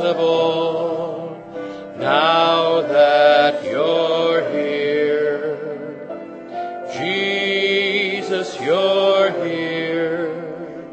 possible now that you're here. Jesus, you're here.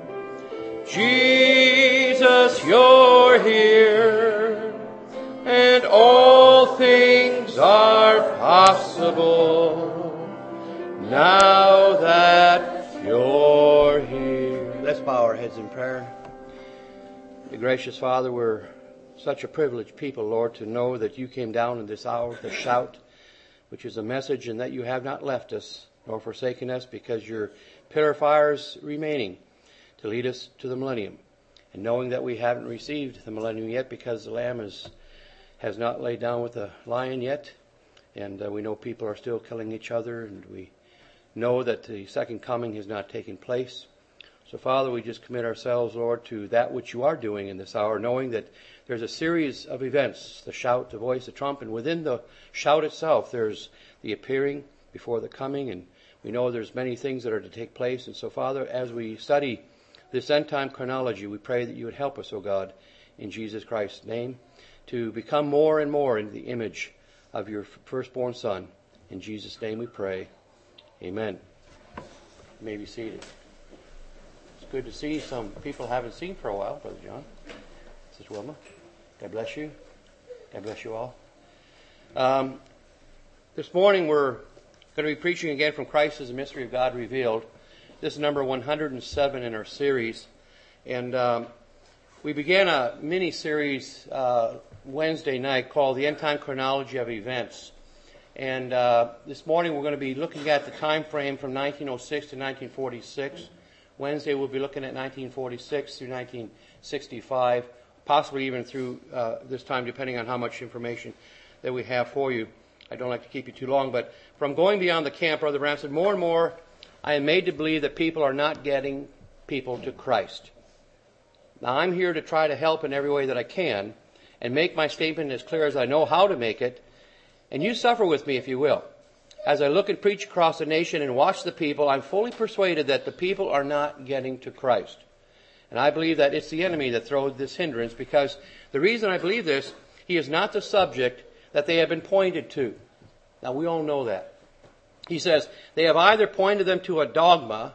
Jesus, you're here. And all things are possible now that you're here. Let's bow our heads in prayer. Gracious Father, we're such a privileged people, Lord, to know that you came down in this hour to shout, which is a message, and that you have not left us nor forsaken us, because your pillar fire's remaining to lead us to the millennium. And knowing that we haven't received the millennium yet because the Lamb has not laid down with the lion yet, and we know people are still killing each other, and we know that the second coming has not taken place. So, Father, we just commit ourselves, Lord, to that which you are doing in this hour, knowing that there's a series of events, the shout, the voice, the trump, and within the shout itself, there's the appearing before the coming, and we know there's many things that are to take place. And so, Father, as we study this end-time chronology, we pray that you would help us, O God, in Jesus Christ's name, to become more and more in the image of your firstborn Son. In Jesus' name we pray. Amen. You may be seated. Good to see some people I haven't seen for a while, Brother John. Sister Wilma. God bless you. God bless you all. This morning we're going to be preaching again from Christ as the Mystery of God Revealed. This is number 107 in our series. And we began a mini-series Wednesday night called The End Time Chronology of Events. And this morning we're going to be looking at the time frame from 1906 to 1946. Wednesday we'll be looking at 1946 through 1965, possibly even through this time, depending on how much information that we have for you. I don't like to keep you too long, but from going beyond the camp, Brother Branham said, more and more I am made to believe that people are not getting people to Christ. Now I'm here to try to help in every way that I can and make my statement as clear as I know how to make it, and you suffer with me if you will. As I look and preach across the nation and watch the people, I'm fully persuaded that the people are not getting to Christ. And I believe that it's the enemy that throws this hindrance, because the reason I believe this, he is not the subject that they have been pointed to. Now we all know that. He says, they have either pointed them to a dogma,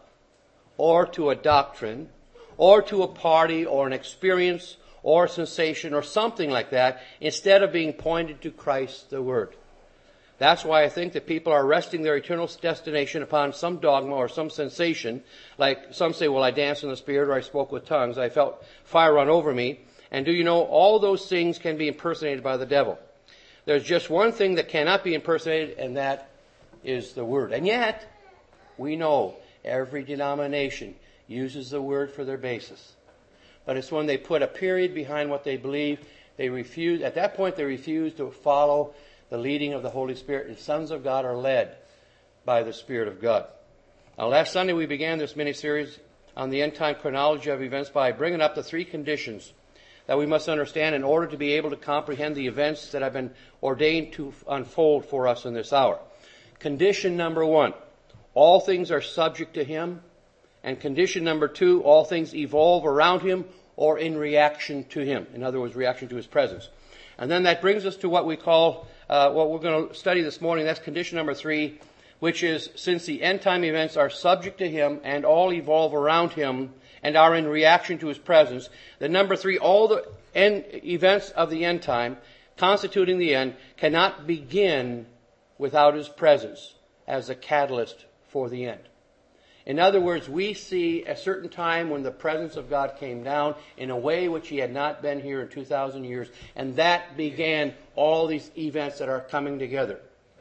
or to a doctrine, or to a party, or an experience, or a sensation, or something like that, instead of being pointed to Christ the Word. That's why I think that people are resting their eternal destination upon some dogma or some sensation. Like some say, well, I danced in the Spirit, or I spoke with tongues, I felt fire run over me. And do you know, all those things can be impersonated by the devil. There's just one thing that cannot be impersonated, and that is the Word. And yet, we know every denomination uses the Word for their basis. But it's when they put a period behind what they believe, they refuse, at that point they refuse to follow the leading of the Holy Spirit, and sons of God are led by the Spirit of God. Now, last Sunday we began this mini-series on the end-time chronology of events by bringing up the three conditions that we must understand in order to be able to comprehend the events that have been ordained to unfold for us in this hour. Condition number 1, all things are subject to Him. And condition number 2, all things evolve around Him or in reaction to Him. In other words, reaction to His presence. And then that brings us to what we call, what we're going to study this morning. That's condition number 3, which is, since the end time events are subject to Him and all evolve around Him and are in reaction to His presence, then number 3, all the events of the end time, constituting the end, cannot begin without His presence as a catalyst for the end. In other words, we see a certain time when the presence of God came down in a way which He had not been here in 2,000 years, and that began all these events that are coming together.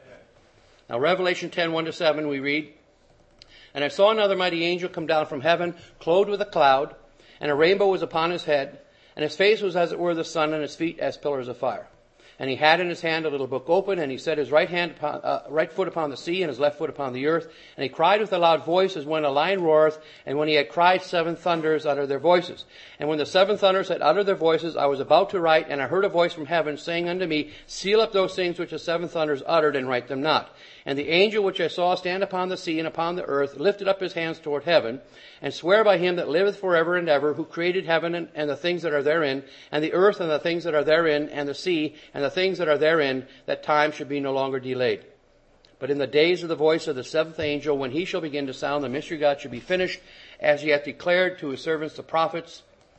Now, Revelation 10, 1-7, we read, And I saw another mighty angel come down from heaven, clothed with a cloud, and a rainbow was upon his head, and his face was as it were the sun, and his feet as pillars of fire. And he had in his hand a little book open, and he set his right foot upon the sea, and his left foot upon the earth. And he cried with a loud voice, as when a lion roareth. And when he had cried, 7 thunders uttered their voices. And when the 7 thunders had uttered their voices, I was about to write, and I heard a voice from heaven saying unto me, Seal up those things which the 7 thunders uttered, and write them not. And the angel which I saw stand upon the sea and upon the earth lifted up his hands toward heaven, and sware by him that liveth forever and ever, who created heaven and the things that are therein, and the earth and the things that are therein, and the sea and the things that are therein, that time should be no longer delayed. But in the days of the voice of the 7th angel, when he shall begin to sound, the mystery of God should be finished, as he hath declared to his servants the prophets.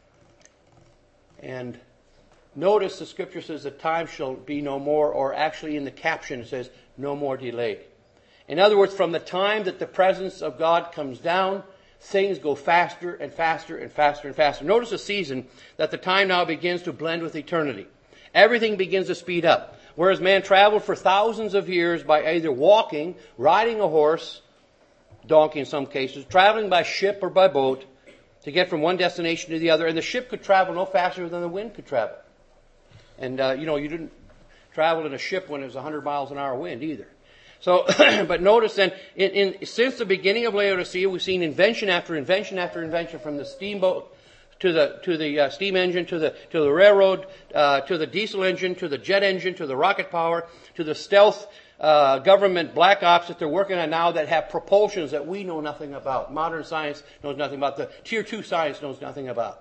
And notice the scripture says that time shall be no more, or actually in the caption it says, no more delayed. In other words, from the time that the presence of God comes down, things go faster and faster and faster and faster. Notice the season that the time now begins to blend with eternity. Everything begins to speed up. Whereas man traveled for thousands of years by either walking, riding a horse, donkey in some cases, traveling by ship or by boat to get from one destination to the other. And the ship could travel no faster than the wind could travel. And, you didn't travel in a ship when it was 100 miles an hour wind either. So, but notice then, since the beginning of Laodicea, we've seen invention after invention after invention, from the steamboat to the steam engine, to the railroad, to the diesel engine, to the jet engine, to the rocket power, to the stealth government black ops that they're working on now that have propulsions that we know nothing about. Modern science knows nothing about. The Tier 2 science knows nothing about.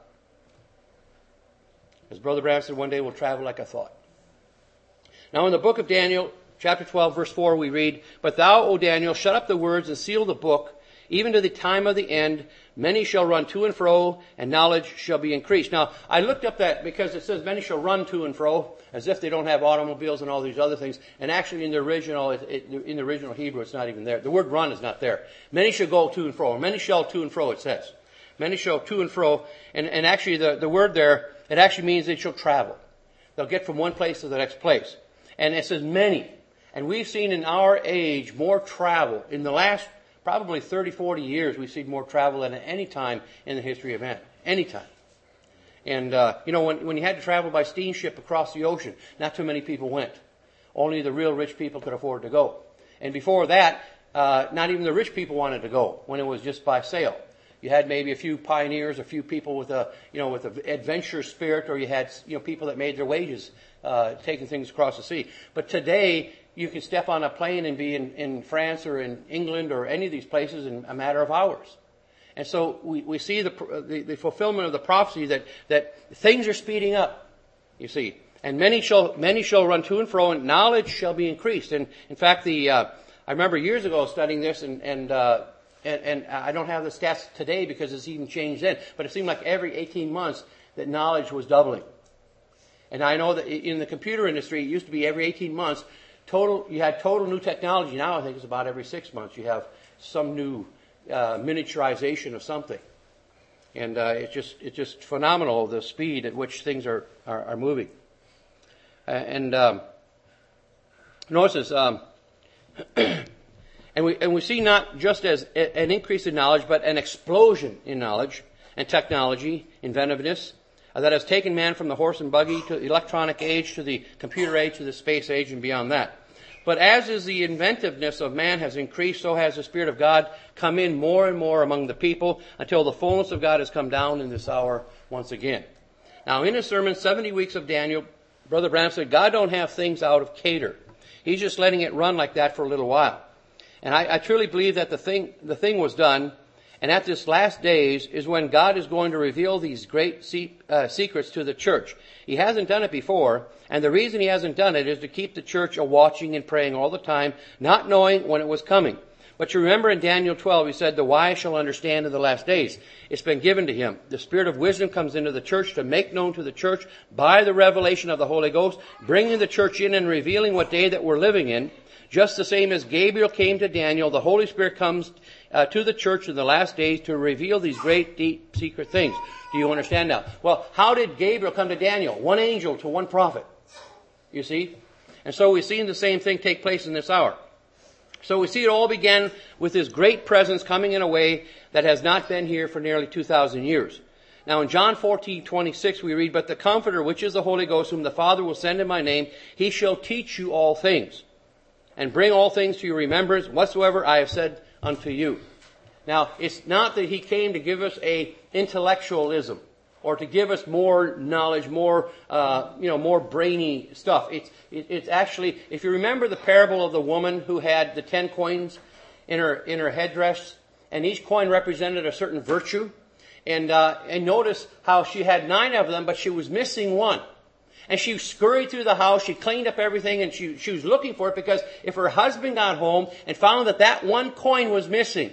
As Brother Branham said, one day we'll travel like a thought. Now in the book of Daniel, chapter 12, verse 4, we read, But thou, O Daniel, shut up the words and seal the book, even to the time of the end. Many shall run to and fro, and knowledge shall be increased. Now, I looked up that because it says many shall run to and fro, as if they don't have automobiles and all these other things. And actually in the original Hebrew, it's not even there. The word run is not there. Many shall go to and fro. Many shall to and fro, it says. Many shall to and fro. And actually the word there, it actually means they shall travel. They'll get from one place to the next place. And it says many. And we've seen in our age more travel. In the last probably 30, 40 years, we've seen more travel than at any time in the history of man. Any time. And, when you had to travel by steamship across the ocean, not too many people went. Only the real rich people could afford to go. And before that, not even the rich people wanted to go when it was just by sail. You had maybe a few pioneers, a few people with an adventure spirit, or you had, people that made their wages, taking things across the sea. But today, you can step on a plane and be in France or in England or any of these places in a matter of hours. And so we see the fulfillment of the prophecy that things are speeding up, you see. And many shall run to and fro, and knowledge shall be increased. And in fact, I remember years ago studying this, and I don't have the stats today because it's even changed then, but it seemed like every 18 months that knowledge was doubling. And I know that in the computer industry, it used to be every 18 months, you had total new technology. Now I think it's about every 6 months you have some new miniaturization of something. And it's just phenomenal, the speed at which things are moving. Notice this, and we see not just as an increase in knowledge, but an explosion in knowledge and technology, inventiveness, that has taken man from the horse and buggy to the electronic age, to the computer age, to the space age, and beyond that. But as is the inventiveness of man has increased, so has the Spirit of God come in more and more among the people until the fullness of God has come down in this hour once again. Now, in his sermon, 70 Weeks of Daniel, Brother Branham said, God don't have things out of cater. He's just letting it run like that for a little while. And I truly believe that the thing was done. And at this last days is when God is going to reveal these great secrets to the church. He hasn't done it before, and the reason he hasn't done it is to keep the church watching and praying all the time, not knowing when it was coming. But you remember in Daniel 12, he said, the wise shall understand in the last days. It's been given to him. The Spirit of wisdom comes into the church to make known to the church by the revelation of the Holy Ghost, bringing the church in and revealing what day that we're living in. Just the same as Gabriel came to Daniel, the Holy Spirit comes to the church in the last days to reveal these great, deep, secret things. Do you understand now? Well, how did Gabriel come to Daniel? One angel to one prophet. You see? And so we've seen the same thing take place in this hour. So we see it all began with his great presence coming in a way that has not been here for nearly 2,000 years. Now in John 14:26 we read, "But the Comforter, which is the Holy Ghost, whom the Father will send in my name, he shall teach you all things, and bring all things to your remembrance, whatsoever I have said unto you." Now, it's not that he came to give us a intellectualism, or to give us more knowledge, more brainy stuff. It's actually, if you remember the parable of the woman who had the 10 coins in her headdress, and each coin represented a certain virtue, and notice how she had 9 of them, but she was missing one. And she scurried through the house, she cleaned up everything, and she was looking for it, because if her husband got home and found that one coin was missing,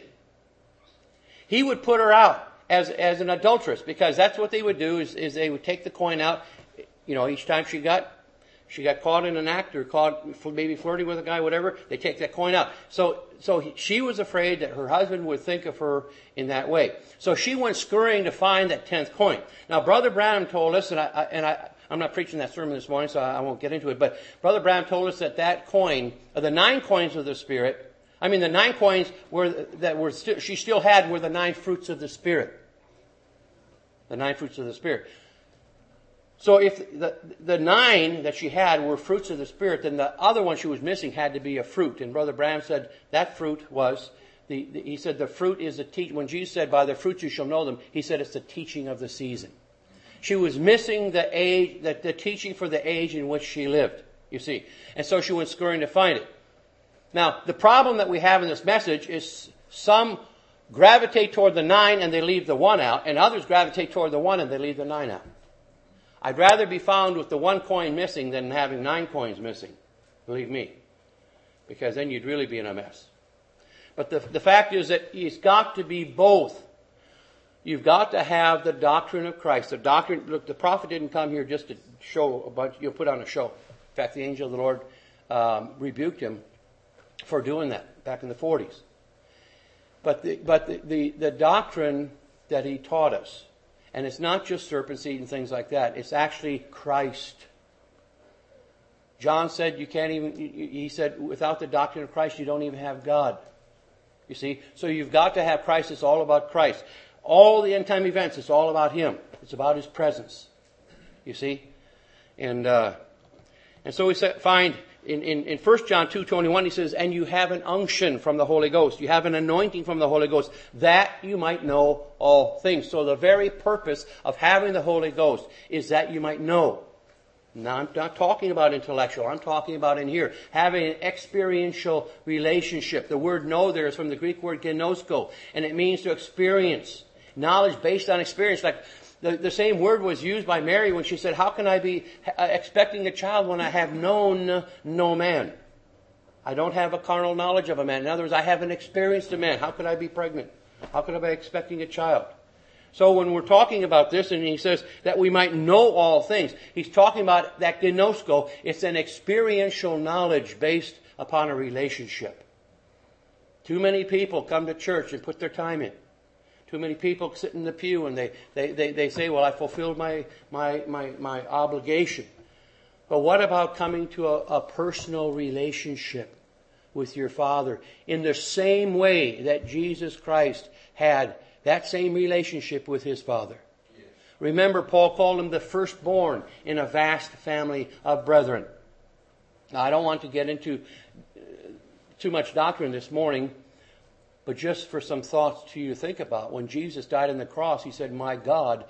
he would put her out as an adulteress, because that's what they would do, is they would take the coin out, each time she got caught in an act, or caught maybe flirting with a guy, whatever, they take that coin out. So she was afraid that her husband would think of her in that way. So she went scurrying to find that 10th coin. Now, Brother Branham told us, and I'm not preaching that sermon this morning, so I won't get into it, but Brother Branham told us that coin, the 9 coins of the Spirit, the 9 coins she still had were the 9 fruits of the Spirit. The 9 fruits of the Spirit. So if the 9 that she had were fruits of the Spirit, then the other one she was missing had to be a fruit. And Brother Branham said that fruit was, he said the fruit is the teaching. When Jesus said, "By their fruits you shall know them," he said it's the teaching of the season. She was missing the teaching for the age in which she lived, you see. And so she went scurrying to find it. Now, the problem that we have in this message is some gravitate toward the 9 and they leave the 1 out, and others gravitate toward the 1 and they leave the 9 out. I'd rather be found with the 1 coin missing than having 9 coins missing. Believe me. Because then you'd really be in a mess. But the fact is that it's got to be both. You've got to have the doctrine of Christ. The doctrine, look, the prophet didn't come here just to show a bunch, put on a show. In fact, the angel of the Lord rebuked him for doing that back in the 40s. But the doctrine that he taught us, and it's not just serpent seed and things like that, it's actually Christ. John said he said, without the doctrine of Christ, you don't even have God. You see? So you've got to have Christ. It's all about Christ. All the end time events, it's all about Him. It's about His presence. You see? And so we find in 1 John 2:21, he says, "And you have an unction from the Holy Ghost." You have an anointing from the Holy Ghost, that you might know all things. So the very purpose of having the Holy Ghost is that you might know. Now, I'm not talking about intellectual. I'm talking about in here, having an experiential relationship. The word know there is from the Greek word gnosko, and it means to experience. Knowledge based on experience. Like the same word was used by Mary when she said, "How can I be expecting a child when I have known no man? I don't have a carnal knowledge of a man." In other words, I haven't experienced a man. How could I be pregnant? How could I be expecting a child? So when we're talking about this, and he says that we might know all things, he's talking about that gnosko. It's an experiential knowledge based upon a relationship. Too many people come to church and put their time in. Too many people sit in the pew and they say, "Well, I fulfilled my obligation." But what about coming to a personal relationship with your Father in the same way that Jesus Christ had that same relationship with His Father? Yes. Remember, Paul called him the firstborn in a vast family of brethren. Now, I don't want to get into too much doctrine this morning, but just for some thoughts to you to think about. When Jesus died on the cross, He said, my God,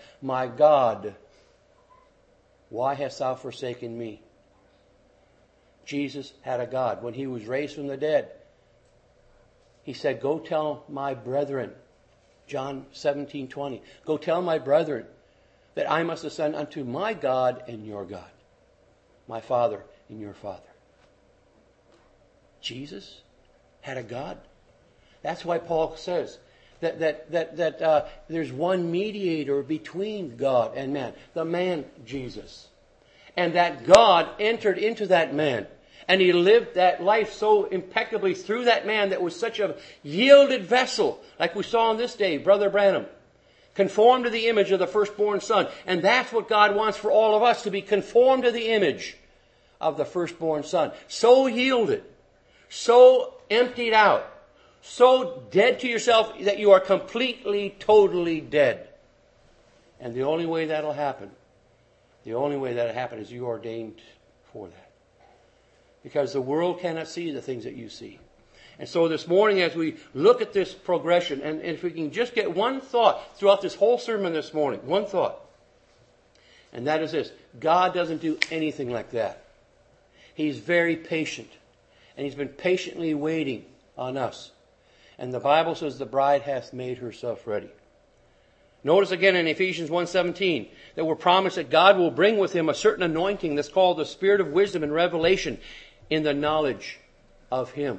why hast thou forsaken me?" Jesus had a God. When He was raised from the dead, He said, "Go tell my brethren," John 17:20, "Go tell my brethren that I must ascend unto my God and your God, my Father and your Father." Jesus had a God. That's why Paul says that there's one mediator between God and man, the man Jesus. And that God entered into that man. And He lived that life so impeccably through that man that was such a yielded vessel, like we saw on this day, Brother Branham. Conformed to the image of the firstborn Son. And that's what God wants for all of us, to be conformed to the image of the firstborn Son. So yielded, so emptied out, so dead to yourself that you are completely, totally dead. And the only way that'll happen is you ordained for that. Because the world cannot see the things that you see. And so this morning, as we look at this progression, and if we can just get one thought throughout this whole sermon this morning, one thought, and that is this: God doesn't do anything like that. He's very patient, and He's been patiently waiting on us. And the Bible says the bride hath made herself ready. Notice again in Ephesians 1:17 that we're promised that God will bring with Him a certain anointing that's called the spirit of wisdom and revelation in the knowledge of Him.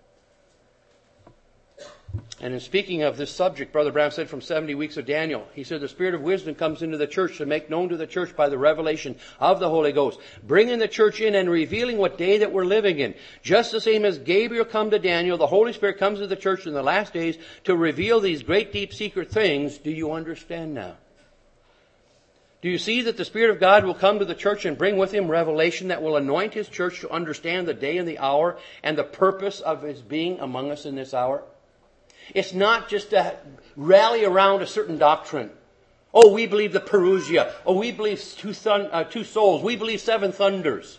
And in speaking of this subject, Brother Branham said from 70 weeks of Daniel, he said the spirit of wisdom comes into the church to make known to the church by the revelation of the Holy Ghost, bringing the church in and revealing what day that we're living in. Just the same as Gabriel come to Daniel, the Holy Spirit comes to the church in the last days to reveal these great deep secret things. Do you understand now? Do you see that the Spirit of God will come to the church and bring with Him revelation that will anoint His church to understand the day and the hour and the purpose of His being among us in this hour? It's not just to rally around a certain doctrine. Oh, we believe the Parousia. Oh, we believe two souls. We believe seven thunders.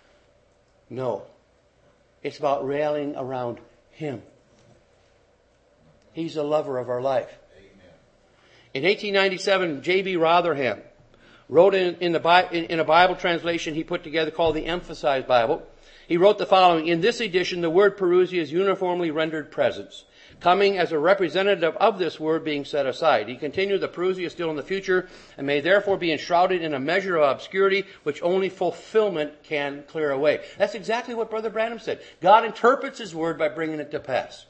No. It's about rallying around Him. He's the lover of our life. Amen. In 1897, J.B. Rotherham wrote in a Bible translation he put together called the Emphasized Bible. He wrote the following: in this edition, the word Parousia is uniformly rendered presence, coming as a representative of this word being set aside. He continued, the Parousia is still in the future and may therefore be enshrouded in a measure of obscurity which only fulfillment can clear away. That's exactly what Brother Branham said. God interprets His word by bringing it to pass.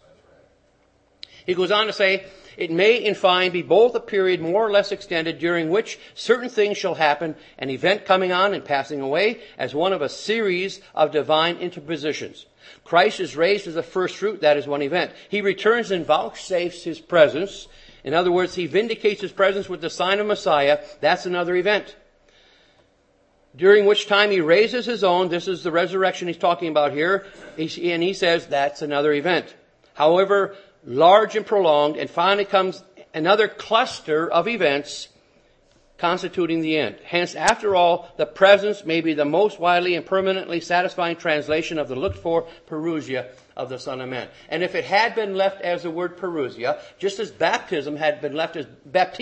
He goes on to say, it may in fine be both a period more or less extended during which certain things shall happen, an event coming on and passing away, as one of a series of divine interpositions. Christ is raised as the first fruit, that is one event. He returns and vouchsafes His presence. In other words, He vindicates His presence with the sign of Messiah. That's another event. During which time He raises His own. This is the resurrection He's talking about here. And He says that's another event. However large and prolonged, and finally comes another cluster of events constituting the end. Hence, after all, the presence may be the most widely and permanently satisfying translation of the looked-for Parousia of the Son of Man. And if it had been left as the word Parousia, just as baptisma had been left as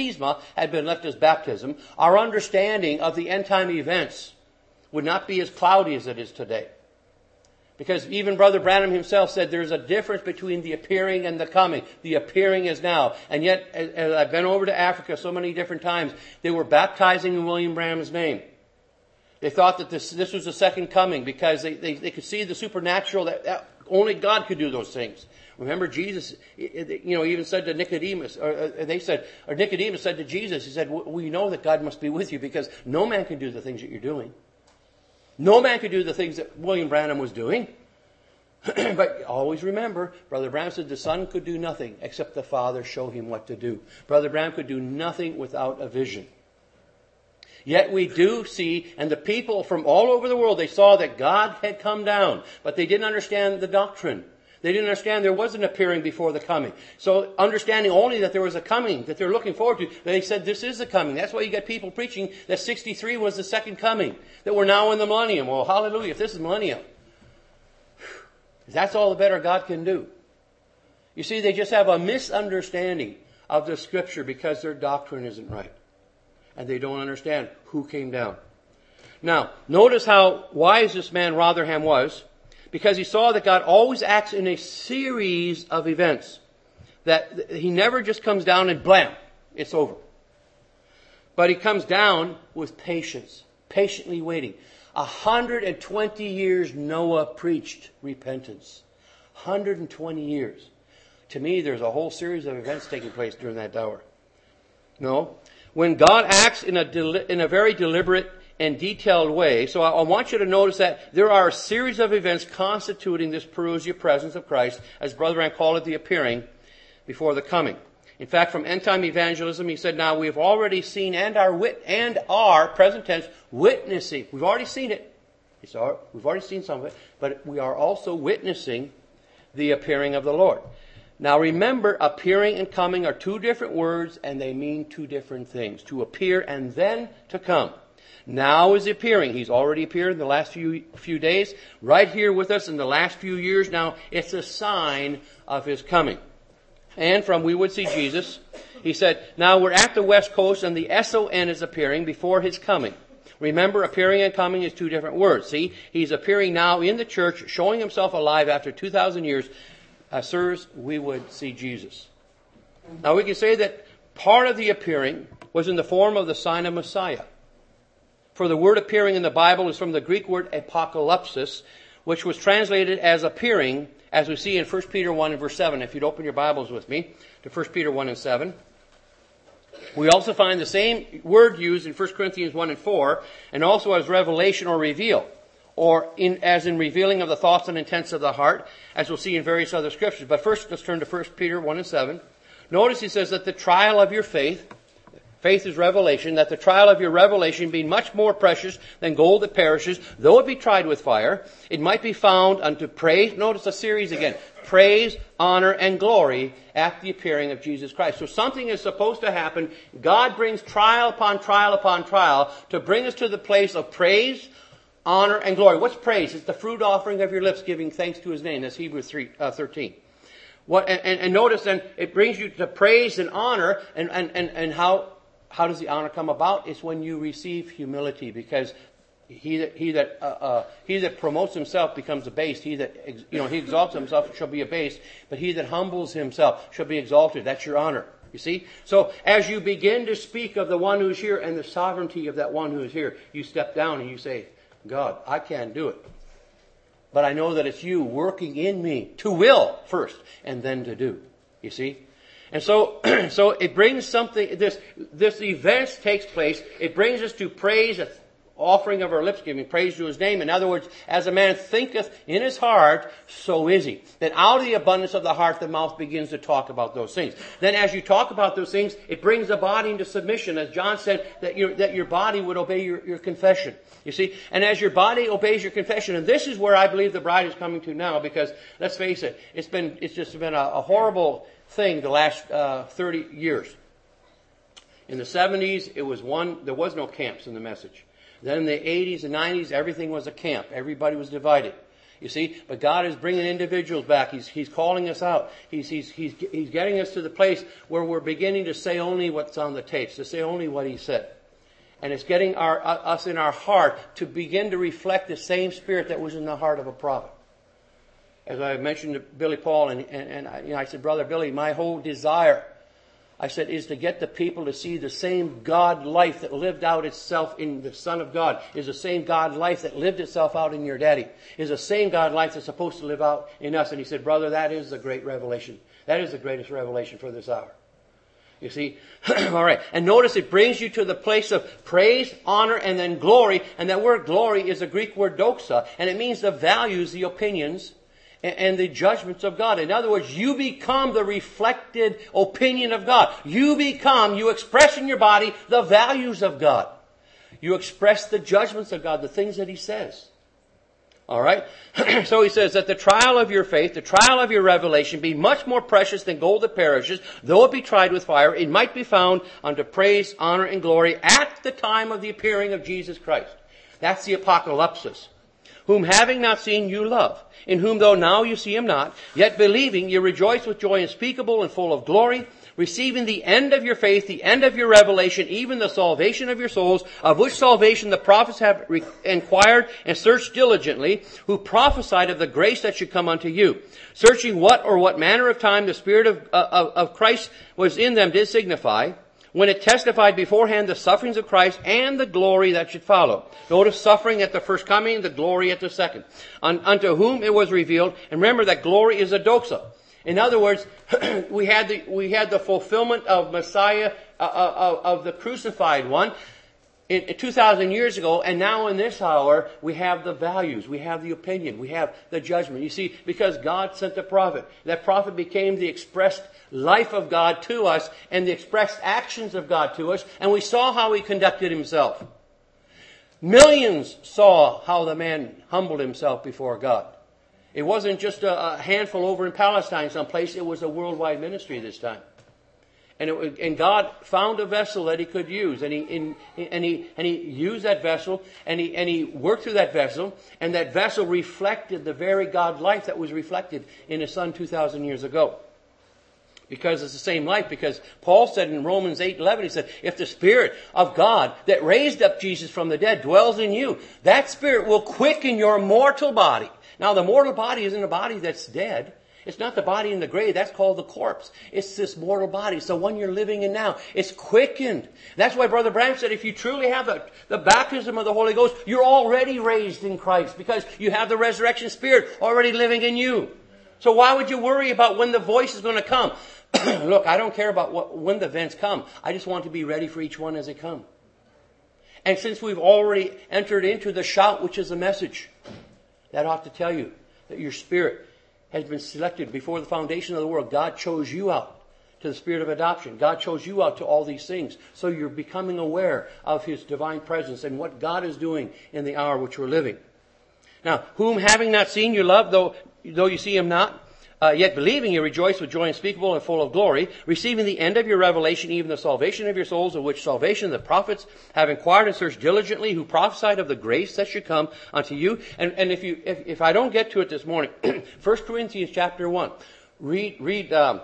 baptism, our understanding of the end-time events would not be as cloudy as it is today. Because even Brother Branham himself said there's a difference between the appearing and the coming. The appearing is now. And yet, as I've been over to Africa so many different times, they were baptizing in William Branham's name. They thought that this was the second coming because they could see the supernatural, that only God could do those things. Remember, Jesus, even said to Nicodemus, or Nicodemus said to Jesus, he said, we know that God must be with you because no man can do the things that you're doing. No man could do the things that William Branham was doing. But always remember, Brother Branham said the Son could do nothing except the Father show him what to do. Brother Branham could do nothing without a vision. Yet we do see, and the people from all over the world, they saw that God had come down, but they didn't understand the doctrine. They didn't understand there was an appearing before the coming. So understanding only that there was a coming that they're looking forward to, they said this is the coming. That's why you get people preaching that 63 was the second coming, that we're now in the millennium. Well, hallelujah, if this is millennium. That's all the better God can do. You see, they just have a misunderstanding of the Scripture because their doctrine isn't right. And they don't understand who came down. Now, notice how wise this man Rotherham was, because he saw that God always acts in a series of events. That He never just comes down and blam, it's over. But He comes down with patience, patiently waiting. 120 years Noah preached repentance. 120 years. To me, there's a whole series of events taking place during that hour. No. When God acts in a very deliberate and detailed way, so I want you to notice that there are a series of events constituting this Parousia presence of Christ, as Brother Branham called it, the appearing before the coming. In fact, from end-time evangelism, he said, now we have already seen and are, present tense, witnessing. We've already seen it. We've already seen some of it, but we are also witnessing the appearing of the Lord. Now remember, appearing and coming are two different words, and they mean two different things. To appear and then to come. Now is appearing. He's already appeared in the last few days. Right here with us in the last few years. Now, it's a sign of His coming. And from We Would See Jesus, he said, now we're at the West Coast and the SON is appearing before His coming. Remember, appearing and coming is two different words. See, He's appearing now in the church, showing Himself alive after 2,000 years. Sirs, we would see Jesus. Now we can say that part of the appearing was in the form of the sign of Messiah. For the word appearing in the Bible is from the Greek word apocalypsis, which was translated as appearing, as we see in 1 Peter 1 and verse 7. If you'd open your Bibles with me to 1 Peter 1 and 7. We also find the same word used in 1 Corinthians 1 and 4, and also as revelation or reveal, or as in revealing of the thoughts and intents of the heart, as we'll see in various other scriptures. But first, let's turn to 1 Peter 1 and 7. Notice he says that the trial of your faith is revelation, that the trial of your revelation being much more precious than gold that perishes, though it be tried with fire, it might be found unto praise. Notice the series again. Praise, honor, and glory at the appearing of Jesus Christ. So something is supposed to happen. God brings trial upon trial upon trial to bring us to the place of praise, honor, and glory. What's praise? It's the fruit offering of your lips giving thanks to His name. That's Hebrews 13. And notice then, it brings you to praise and honor, and how does the honor come about? It's when you receive humility, because he that promotes himself becomes abased. He exalts himself shall be abased, but he that humbles himself shall be exalted. That's your honor. You see? So as you begin to speak of the one who's here and the sovereignty of that one who is here, you step down and you say, God, I can't do it. But I know that it's you working in me to will first and then to do. You see? And so it brings something, this event takes place. It brings us to praise, offering of our lips, giving praise to His name. In other words, as a man thinketh in his heart, so is he. That out of the abundance of the heart, the mouth begins to talk about those things. Then as you talk about those things, it brings the body into submission. As John said, that your body would obey your confession. You see? And as your body obeys your confession, and this is where I believe the bride is coming to now, because let's face it, it's just been a horrible thing the last 30 years. In the 70s, there was no camps in the message. Then in the 80s and 90s, everything was a camp. Everybody was divided. You see, but God is bringing individuals back. He's calling us out. He's getting us to the place where we're beginning to say only what's on the tapes, to say only what He said. And it's getting us in our heart to begin to reflect the same spirit that was in the heart of a prophet. As I mentioned to Billy Paul, and I said, Brother Billy, my whole desire, I said, is to get the people to see the same God life that lived out itself in the Son of God, is the same God life that lived itself out in your daddy, is the same God life that's supposed to live out in us. And he said, brother, that is the great revelation. That is the greatest revelation for this hour. You see? All right. And notice it brings you to the place of praise, honor, and then glory. And that word glory is a Greek word doxa. And it means the values, the opinions, and the judgments of God. In other words, you become the reflected opinion of God. You express in your body the values of God. You express the judgments of God, the things that He says. All right? So he says that the trial of your faith, the trial of your revelation, be much more precious than gold that perishes, though it be tried with fire, it might be found unto praise, honor, and glory at the time of the appearing of Jesus Christ. That's the apocalypsis. Whom having not seen you love, in whom though now you see Him not, yet believing you rejoice with joy unspeakable and full of glory, receiving the end of your faith, the end of your revelation, even the salvation of your souls, of which salvation the prophets have inquired and searched diligently, who prophesied of the grace that should come unto you, searching what manner of time the Spirit of Christ was in them did signify, when it testified beforehand the sufferings of Christ and the glory that should follow. Notice suffering at the first coming, the glory at the second. Unto whom it was revealed. And remember that glory is a doxa. In other words, we had the fulfillment of Messiah, of the crucified one, 2,000 years ago, and now in this hour, we have the values, we have the opinion, we have the judgment. You see, because God sent the prophet. That prophet became the expressed life of God to us and the expressed actions of God to us, and we saw how He conducted Himself. Millions saw how the man humbled himself before God. It wasn't just a handful over in Palestine someplace. It was a worldwide ministry this time. And God found a vessel that He could use, and He used that vessel, and He worked through that vessel, and that vessel reflected the very God life that was reflected in His Son 2,000 years ago. Because it's the same life. Because Paul said in Romans 8:11, he said, if the Spirit of God that raised up Jesus from the dead dwells in you, that Spirit will quicken your mortal body. Now, the mortal body isn't a body that's dead. It's not the body in the grave. That's called the corpse. It's this mortal body. It's the one you're living in now. It's quickened. That's why Brother Branham said if you truly have the baptism of the Holy Ghost, you're already raised in Christ because you have the resurrection Spirit already living in you. So why would you worry about when the voice is going to come? Look, I don't care about when the events come. I just want to be ready for each one as they come. And since we've already entered into the shout, which is the message, that ought to tell you that your spirit has been selected before the foundation of the world. God chose you out to the spirit of adoption. God chose you out to all these things. So you're becoming aware of His divine presence and what God is doing in the hour which we're living. Now, whom having not seen you love, though you see Him not, yet believing you rejoice with joy unspeakable and full of glory, receiving the end of your revelation, even the salvation of your souls, of which salvation the prophets have inquired and searched diligently, who prophesied of the grace that should come unto you. And if I don't get to it this morning, 1 Corinthians chapter 1, read 1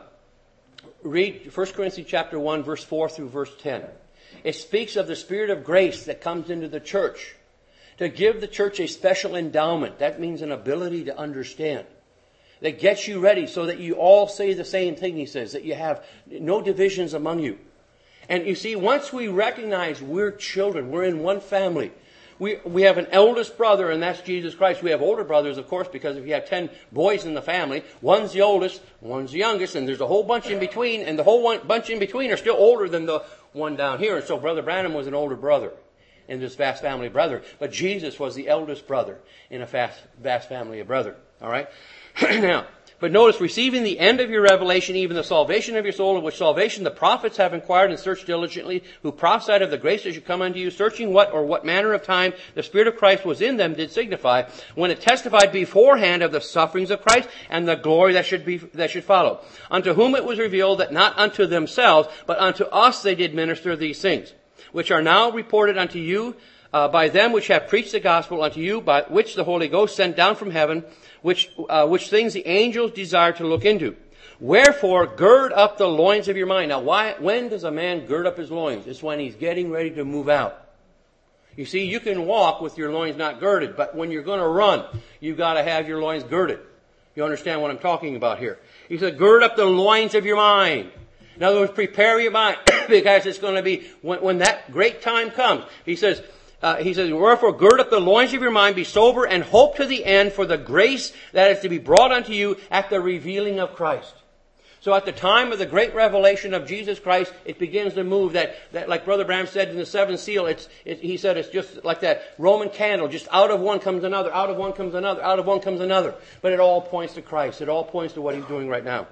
Corinthians chapter 1, verse 4 through verse 10. It speaks of the Spirit of grace that comes into the church to give the church a special endowment. That means an ability to understand. That gets you ready so that you all say the same thing, he says, that you have no divisions among you. And you see, once we recognize we're children, we're in one family. We have an eldest brother, and that's Jesus Christ. We have older brothers, of course, because if you have 10 boys in the family, one's the oldest, one's the youngest, and there's a whole bunch in between, and the whole bunch in between are still older than the one down here. And so Brother Branham was an older brother in this vast family of brethren. But Jesus was the eldest brother in a vast family of brethren. All right? Now, but notice, receiving the end of your revelation, even the salvation of your soul, of which salvation the prophets have inquired and searched diligently, who prophesied of the grace that should come unto you, searching what manner of time the Spirit of Christ was in them, did signify, when it testified beforehand of the sufferings of Christ and the glory that should follow. Unto whom it was revealed that not unto themselves, but unto us they did minister these things, which are now reported unto you by them which have preached the gospel unto you, by which the Holy Ghost sent down from heaven, which things the angels desire to look into. Wherefore, gird up the loins of your mind. Now, when does a man gird up his loins? It's when he's getting ready to move out. You see, you can walk with your loins not girded, but when you're going to run, you've got to have your loins girded. You understand what I'm talking about here? He said, gird up the loins of your mind. In other words, prepare your mind, because it's going to be, when that great time comes, he says, wherefore gird up the loins of your mind, be sober, and hope to the end for the grace that is to be brought unto you at the revealing of Christ. So at the time of the great revelation of Jesus Christ, it begins to move that like Brother Branham said in the seventh seal, he said it's just like that Roman candle, just out of one comes another, out of one comes another, out of one comes another. But it all points to Christ. It all points to what He's doing right now.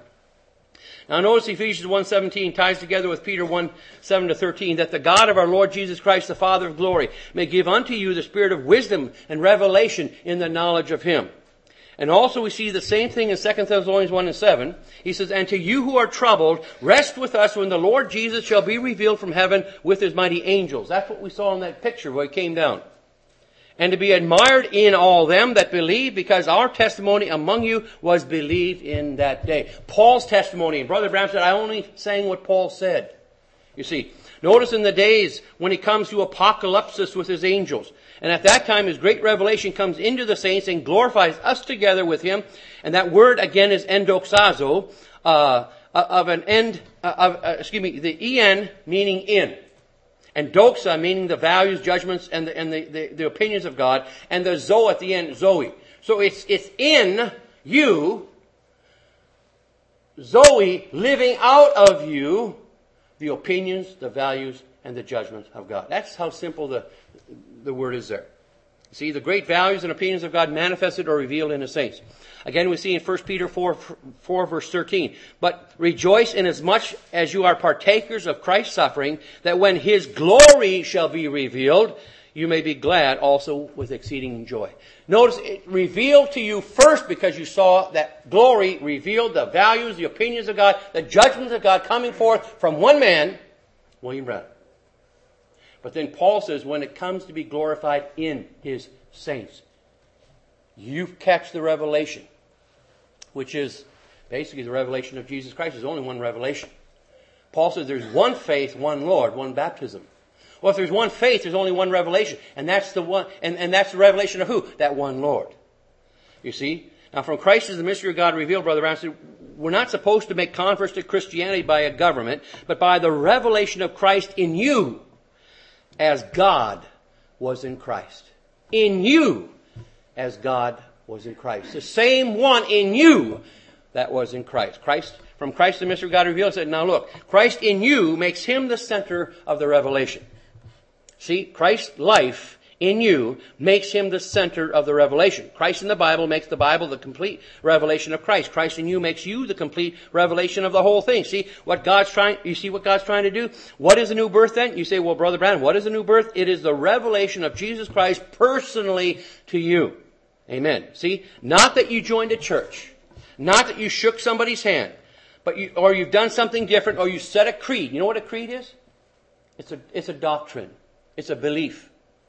Now notice Ephesians 1:17 ties together with Peter 1:7-13, that the God of our Lord Jesus Christ, the Father of glory, may give unto you the spirit of wisdom and revelation in the knowledge of Him. And also we see the same thing in 2 Thessalonians 1:7. He says, and to you who are troubled, rest with us when the Lord Jesus shall be revealed from heaven with His mighty angels. That's what we saw in that picture where He came down. And to be admired in all them that believe, because our testimony among you was believed in that day. Paul's testimony. And Brother Branham said, I only sang what Paul said. You see, notice in the days when he comes to apocalypsis with his angels. And at that time, his great revelation comes into the saints and glorifies us together with Him. And that word again is endoxazo, the en meaning in. And doxa, meaning the values, judgments, and the opinions of God. And the zo at the end, zoe. So it's in you, zoe, living out of you, the opinions, the values, and the judgments of God. That's how simple the word is there. See, the great values and opinions of God manifested or revealed in the saints. Again, we see in 1 Peter 4 verse 13, but rejoice inasmuch as you are partakers of Christ's suffering, that when His glory shall be revealed, you may be glad also with exceeding joy. Notice it revealed to you first because you saw that glory revealed the values, the opinions of God, the judgments of God coming forth from one man, William Branham. But then Paul says when it comes to be glorified in his saints, you catch the revelation, which is basically the revelation of Jesus Christ. There's only one revelation. Paul says there's one faith, one Lord, one baptism. Well, if there's one faith, there's only one revelation. And that's the one, and that's the revelation of who? That one Lord. You see? Now, from Christ is the mystery of God revealed, Brother Brown said, we're not supposed to make converts to Christianity by a government, but by the revelation of Christ in you, as God was in Christ. In you, as God was in Christ. The same one in you that was in Christ. From Christ the mystery of God revealed, said, now look, Christ in you makes him the center of the revelation. See, Christ's life in you makes him the center of the revelation. Christ in the Bible makes the Bible the complete revelation of Christ. Christ in you makes you the complete revelation of the whole thing. See what God's trying to do? What is a new birth then? You say, well, Brother Branham, what is a new birth? It is the revelation of Jesus Christ personally to you. Amen. See, not that you joined a church, not that you shook somebody's hand, but you've done something different, or you said a creed. You know what a creed is? It's a doctrine. It's a belief.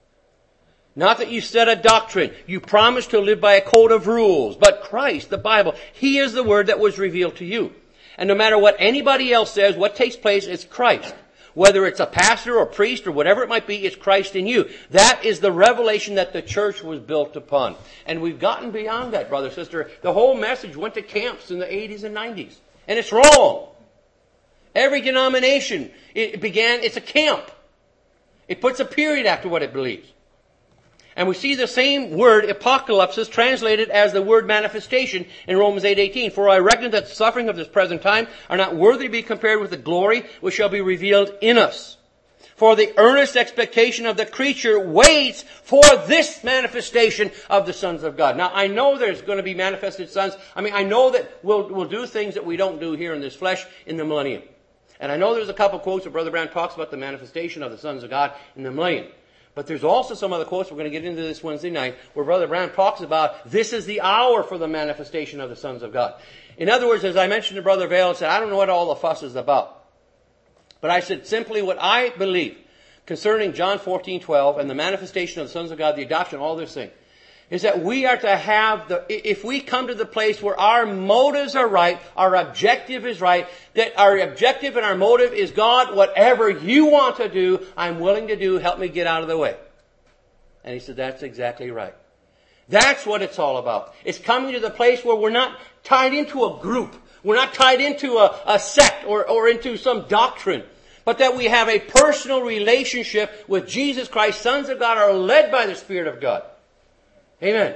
Not that you said a doctrine. You promised to live by a code of rules. But Christ, the Bible, He is the Word that was revealed to you. And no matter what anybody else says, what takes place, it's Christ. Whether it's a pastor or priest or whatever it might be, it's Christ in you. That is the revelation that the church was built upon. And we've gotten beyond that, brother, sister. The whole message went to camps in the 80s and 90s. And it's wrong. Every denomination, it's a camp. It puts a period after what it believes. And we see the same word, apocalypse, translated as the word manifestation in Romans 8:18. For I reckon that the suffering of this present time are not worthy to be compared with the glory which shall be revealed in us. For the earnest expectation of the creature waits for this manifestation of the sons of God. Now, I know there's going to be manifested sons. I know that we'll do things that we don't do here in this flesh in the millennium. And I know there's a couple quotes where Brother Brown talks about the manifestation of the sons of God in the millennium. But there's also some other quotes, we're going to get into this Wednesday night, where Brother Brown talks about this is the hour for the manifestation of the sons of God. In other words, as I mentioned to Brother Vail, I said, I don't know what all the fuss is about. But I said simply what I believe concerning John 14:12 and the manifestation of the sons of God, the adoption, all this thing, is that we are to have if we come to the place where our motives are right, our objective is right, that our objective and our motive is, God, whatever you want to do, I'm willing to do, help me get out of the way. And he said, that's exactly right. That's what it's all about. It's coming to the place where we're not tied into a group. We're not tied into a sect or into some doctrine. But that we have a personal relationship with Jesus Christ. Sons of God are led by the Spirit of God. Amen.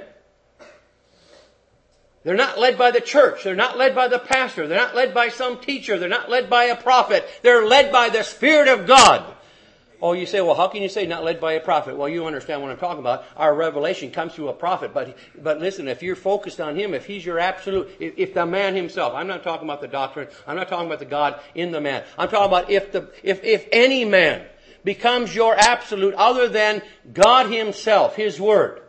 They're not led by the church. They're not led by the pastor. They're not led by some teacher. They're not led by a prophet. They're led by the Spirit of God. Oh, you say, well, how can you say not led by a prophet? Well, you understand what I'm talking about. Our revelation comes through a prophet. But listen, if you're focused on him, if he's your absolute, if the man himself, I'm not talking about the doctrine. I'm not talking about the God in the man. I'm talking about if any man becomes your absolute other than God himself, his word,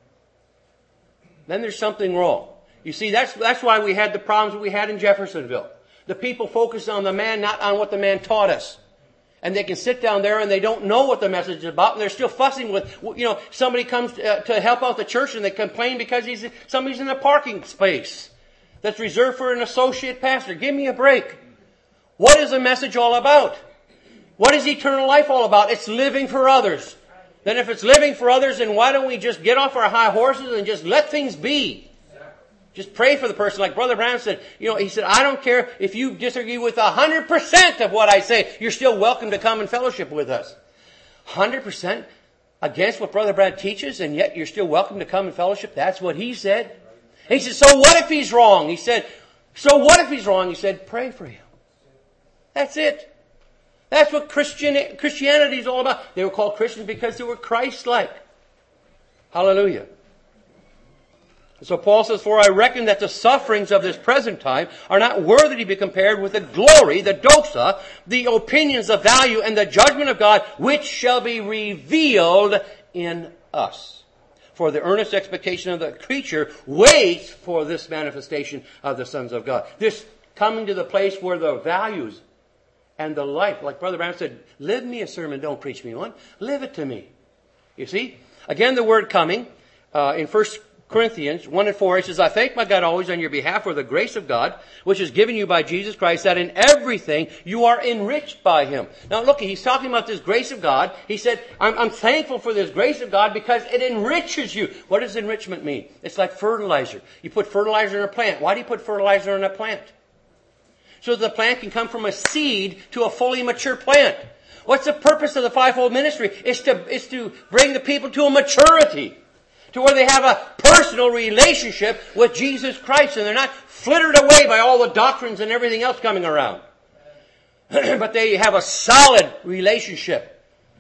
then there's something wrong. You see, that's why we had the problems that we had in Jeffersonville. The people focused on the man, not on what the man taught us. And they can sit down there and they don't know what the message is about, and they're still fussing with, somebody comes to help out the church and they complain because somebody's in a parking space that's reserved for an associate pastor. Give me a break. What is the message all about? What is eternal life all about? It's living for others. Then if it's living for others, then why don't we just get off our high horses and just let things be? Just pray for the person. Like Brother Brown said, he said, I don't care if you disagree with 100% of what I say. You're still welcome to come and fellowship with us. 100% against what Brother Brown teaches, and yet you're still welcome to come and fellowship? That's what he said. And he said, so what if he's wrong? He said, so what if he's wrong? He said, pray for him. That's it. That's what Christianity is all about. They were called Christians because they were Christ-like. Hallelujah. So Paul says, for I reckon that the sufferings of this present time are not worthy to be compared with the glory, the doxa, the opinions, the value, and the judgment of God, which shall be revealed in us. For the earnest expectation of the creature waits for this manifestation of the sons of God. This coming to the place where the values and the life, like Brother Branham said, live me a sermon, don't preach me one. Live it to me. You see? Again, the word coming, in 1 Corinthians 1:4, it says, I thank my God always on your behalf for the grace of God, which is given you by Jesus Christ, that in everything you are enriched by Him. Now look, he's talking about this grace of God. He said, I'm thankful for this grace of God because it enriches you. What does enrichment mean? It's like fertilizer. You put fertilizer in a plant. Why do you put fertilizer in a plant? So that the plant can come from a seed to a fully mature plant. What's the purpose of the fivefold ministry? It's to bring the people to a maturity, to where they have a personal relationship with Jesus Christ, and they're not flittered away by all the doctrines and everything else coming around. But they have a solid relationship.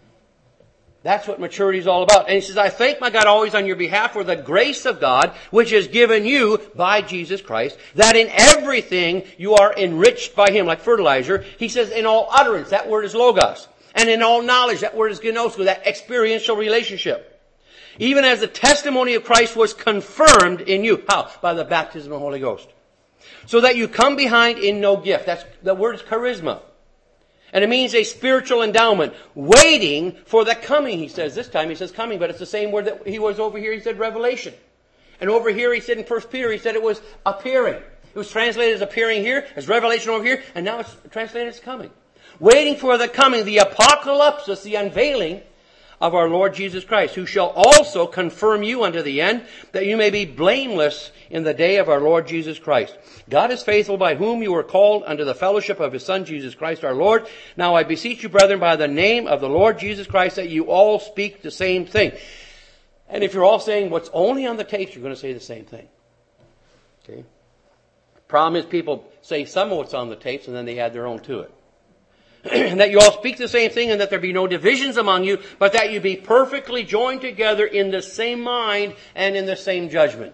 That's what maturity is all about. And he says, I thank my God always on your behalf for the grace of God, which is given you by Jesus Christ, that in everything you are enriched by Him, like fertilizer. He says, in all utterance, that word is logos. And in all knowledge, that word is gnosko, that experiential relationship. Even as the testimony of Christ was confirmed in you. How? By the baptism of the Holy Ghost. So that you come behind in no gift. The word is charisma. And it means a spiritual endowment, waiting for the coming, he says. This time he says coming, but it's the same word that he was over here, he said revelation. And over here he said in 1 Peter, he said it was appearing. It was translated as appearing here, as revelation over here, and now it's translated as coming. Waiting for the coming, the apocalypse, the unveiling of our Lord Jesus Christ, who shall also confirm you unto the end, that you may be blameless in the day of our Lord Jesus Christ. God is faithful, by whom you were called unto the fellowship of His Son, Jesus Christ our Lord. Now I beseech you, brethren, by the name of the Lord Jesus Christ, that you all speak the same thing. And if you're all saying what's only on the tapes, you're going to say the same thing. Okay? Problem is, people say some of what's on the tapes, and then they add their own to it. And that you all speak the same thing, and that there be no divisions among you, but that you be perfectly joined together in the same mind and in the same judgment.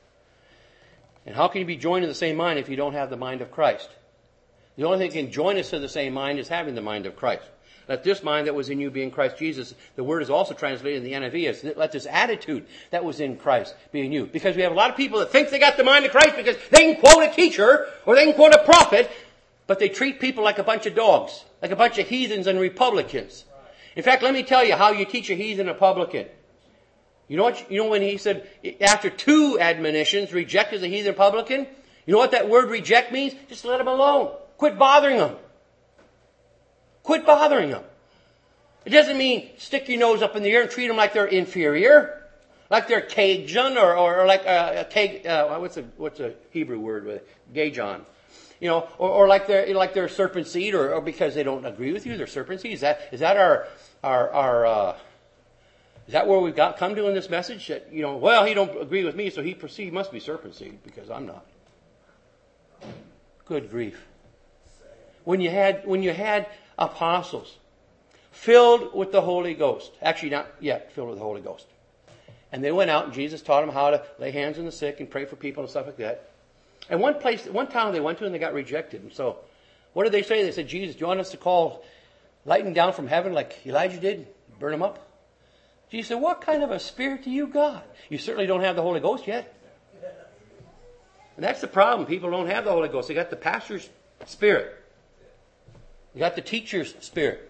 And how can you be joined in the same mind if you don't have the mind of Christ? The only thing that can join us to the same mind is having the mind of Christ. Let this mind that was in you be in Christ Jesus. The word is also translated in the NIV as, let this attitude that was in Christ be in you. Because we have a lot of people that think they got the mind of Christ because they can quote a teacher or they can quote a prophet, but they treat people like a bunch of dogs, like a bunch of heathens and Republicans. In fact, let me tell you how you teach a heathen a publican. You know when he said, after 2 admonitions, reject as a heathen publican? You know what that word reject means? Just let him alone. Quit bothering him. Quit bothering them. It doesn't mean stick your nose up in the air and treat them like they're inferior, like they're Cajun or like what's a Hebrew word with it? Gajon, or like they're serpent seed, or because they don't agree with you, they're serpent seed. Is that our is that where we've come to in this message? That he don't agree with me, so he must be serpent seed because I'm not. Good grief! When you had apostles filled with the Holy Ghost. Actually, not yet filled with the Holy Ghost. And they went out and Jesus taught them how to lay hands on the sick and pray for people and stuff like that. And one town they went to and they got rejected. And so, what did they say? They said, Jesus, do you want us to call lightning down from heaven like Elijah did? Burn them up? Jesus said, what kind of a spirit do you got? You certainly don't have the Holy Ghost yet. And that's the problem. People don't have the Holy Ghost. They got the pastor's spirit. You got the teacher's spirit.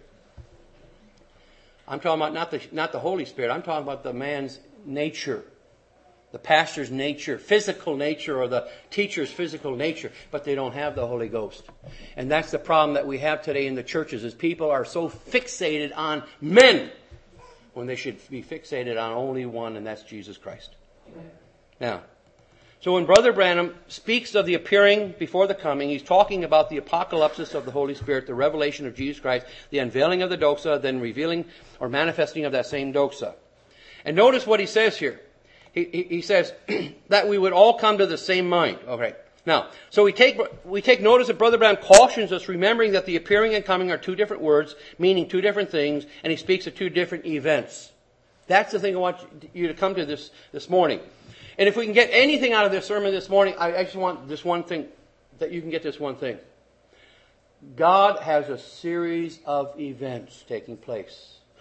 I'm talking about not the Holy Spirit. I'm talking about the man's nature, the pastor's nature, physical nature, or the teacher's physical nature. But they don't have the Holy Ghost, and that's the problem that we have today in the churches. Is people are so fixated on men when they should be fixated on only one, and that's Jesus Christ. Now. So when Brother Branham speaks of the appearing before the coming, he's talking about the apocalypsis of the Holy Spirit, the revelation of Jesus Christ, the unveiling of the doxa, then revealing or manifesting of that same doxa. And notice what he says here. He says that we would all come to the same mind. Okay. Now, so we take notice that Brother Branham cautions us, remembering that the appearing and coming are 2 different words, meaning 2 different things, and he speaks of 2 different events. That's the thing I want you to come to this morning. And if we can get anything out of this sermon this morning, I just want this one thing, that you can get this one thing. God has a series of events taking place.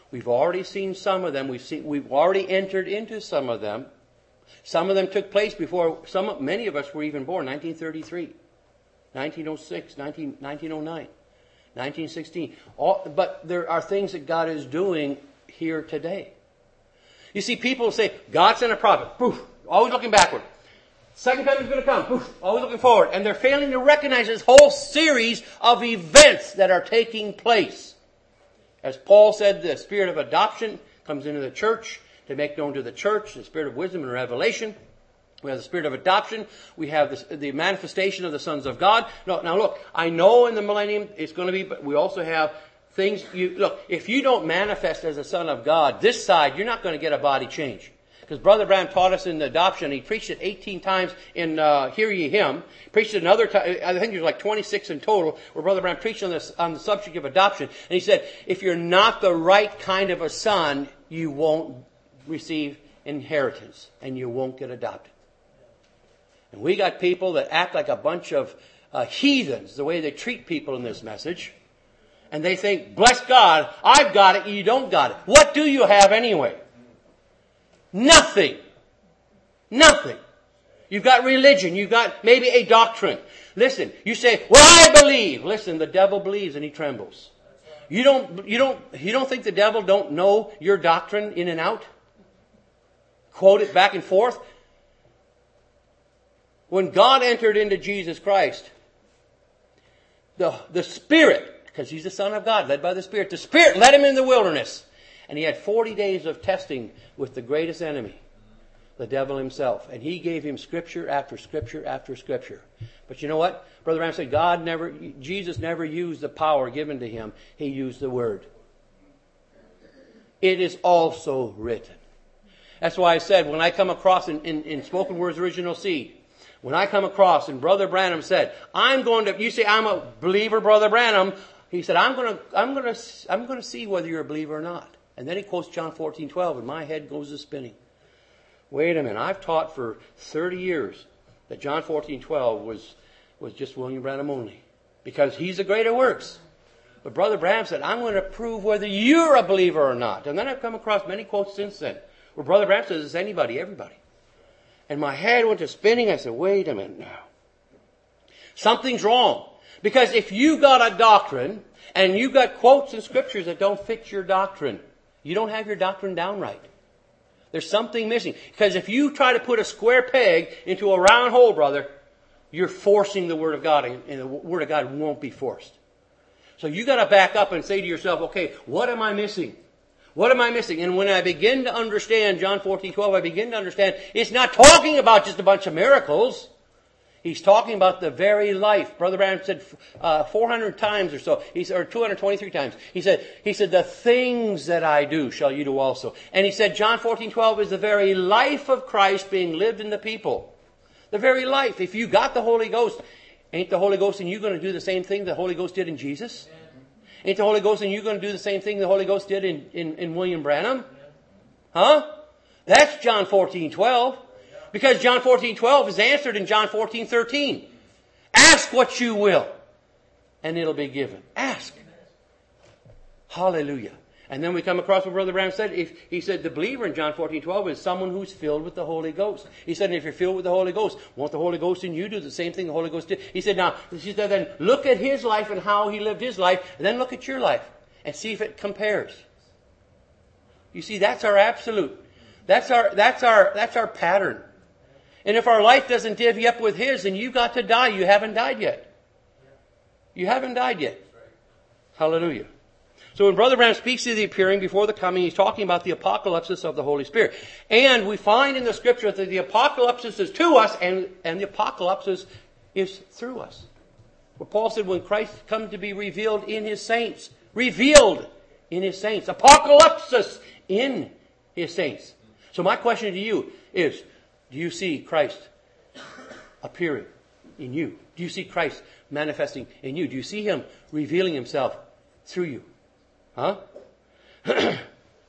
We've already seen some of them. We've already entered into some of them. Some of them took place before many of us were even born. 1933, 1906, 1909, 1916. But there are things that God is doing here today. You see, people say, God sent a prophet. Poof, always looking backward. Second time is going to come. Poof, always looking forward. And they're failing to recognize this whole series of events that are taking place. As Paul said, the spirit of adoption comes into the church to make known to the church the spirit of wisdom and revelation. We have the spirit of adoption. We have the manifestation of the sons of God. Now look, I know in the millennium it's going to be, but we also have things. Look, if you don't manifest as a son of God this side, you're not going to get a body change. Because Brother Branham taught us in the adoption. He preached it 18 times in Hear Ye Him. Preached it another time. I think there's like 26 in total where Brother Branham preached on the subject of adoption. And he said, if you're not the right kind of a son, you won't receive inheritance and you won't get adopted. And we got people that act like a bunch of heathens, the way they treat people in this message. And they think, bless God, I've got it, you don't got it. What do you have anyway? Nothing. Nothing. You've got religion. You've got maybe a doctrine. Listen, you say, well, I believe. Listen, the devil believes and he trembles. You don't think the devil don't know your doctrine in and out? Quote it back and forth. When God entered into Jesus Christ, the Spirit, because He's the Son of God, led by the Spirit led Him in the wilderness. And He had 40 days of testing with the greatest enemy, the devil himself. And He gave him Scripture after Scripture after Scripture. But you know what? Brother Ram said Jesus never used the power given to Him. He used the Word. It is also written. That's why I said, when I come across in Spoken Words Original Seed, when I come across, and Brother Branham said, you say, I'm a believer, Brother Branham. He said, I'm going to see whether you're a believer or not. And then he quotes John 14:12, and my head goes to spinning. Wait a minute, I've taught for 30 years that John 14:12 was just William Branham only. Because he's the greater works. But Brother Branham said, I'm going to prove whether you're a believer or not. And then I've come across many quotes since then, where Brother Branham says it's anybody, everybody. And my head went to spinning. I said, wait a minute now. Something's wrong. Because if you got a doctrine, and you got quotes in scriptures that don't fit your doctrine, you don't have your doctrine down right. There's something missing. Because if you try to put a square peg into a round hole, brother, you're forcing the Word of God, and the Word of God won't be forced. So you got to back up and say to yourself, okay, what am I missing? What am I missing? And when I begin to understand John 14:12, I begin to understand it's not talking about just a bunch of miracles. He's talking about the very life. Brother Branham said 400 times or so, or 223 times. He said, the things that I do shall you do also. And he said John 14:12 is the very life of Christ being lived in the people. The very life. If you got the Holy Ghost, ain't the Holy Ghost in you going to do the same thing the Holy Ghost did in Jesus? Ain't the Holy Ghost in you going to do the same thing the Holy Ghost did in William Branham? Huh? That's John 14:12. Because John 14:12 is answered in John 14:13. Ask what you will, and it'll be given. Ask. Hallelujah. And then we come across what Brother Branham said. He said the believer in John 14:12 is someone who's filled with the Holy Ghost. He said, if you're filled with the Holy Ghost, won't the Holy Ghost in you do the same thing the Holy Ghost did? He said, then look at his life and how he lived his life, and then look at your life and see if it compares. You see, that's our absolute. That's our pattern. And if our life doesn't divvy up with His, then you got to die. You haven't died yet. You haven't died yet. Hallelujah. So when Brother Branham speaks of the appearing before the coming, he's talking about the apocalypse of the Holy Spirit. And we find in the Scripture that the apocalypse is to us, and the apocalypse is through us. Where Paul said when Christ comes to be revealed in His saints. Revealed in His saints. Apocalypse in His saints. So my question to you is, do you see Christ appearing in you? Do you see Christ manifesting in you? Do you see Him revealing Himself through you? Huh? And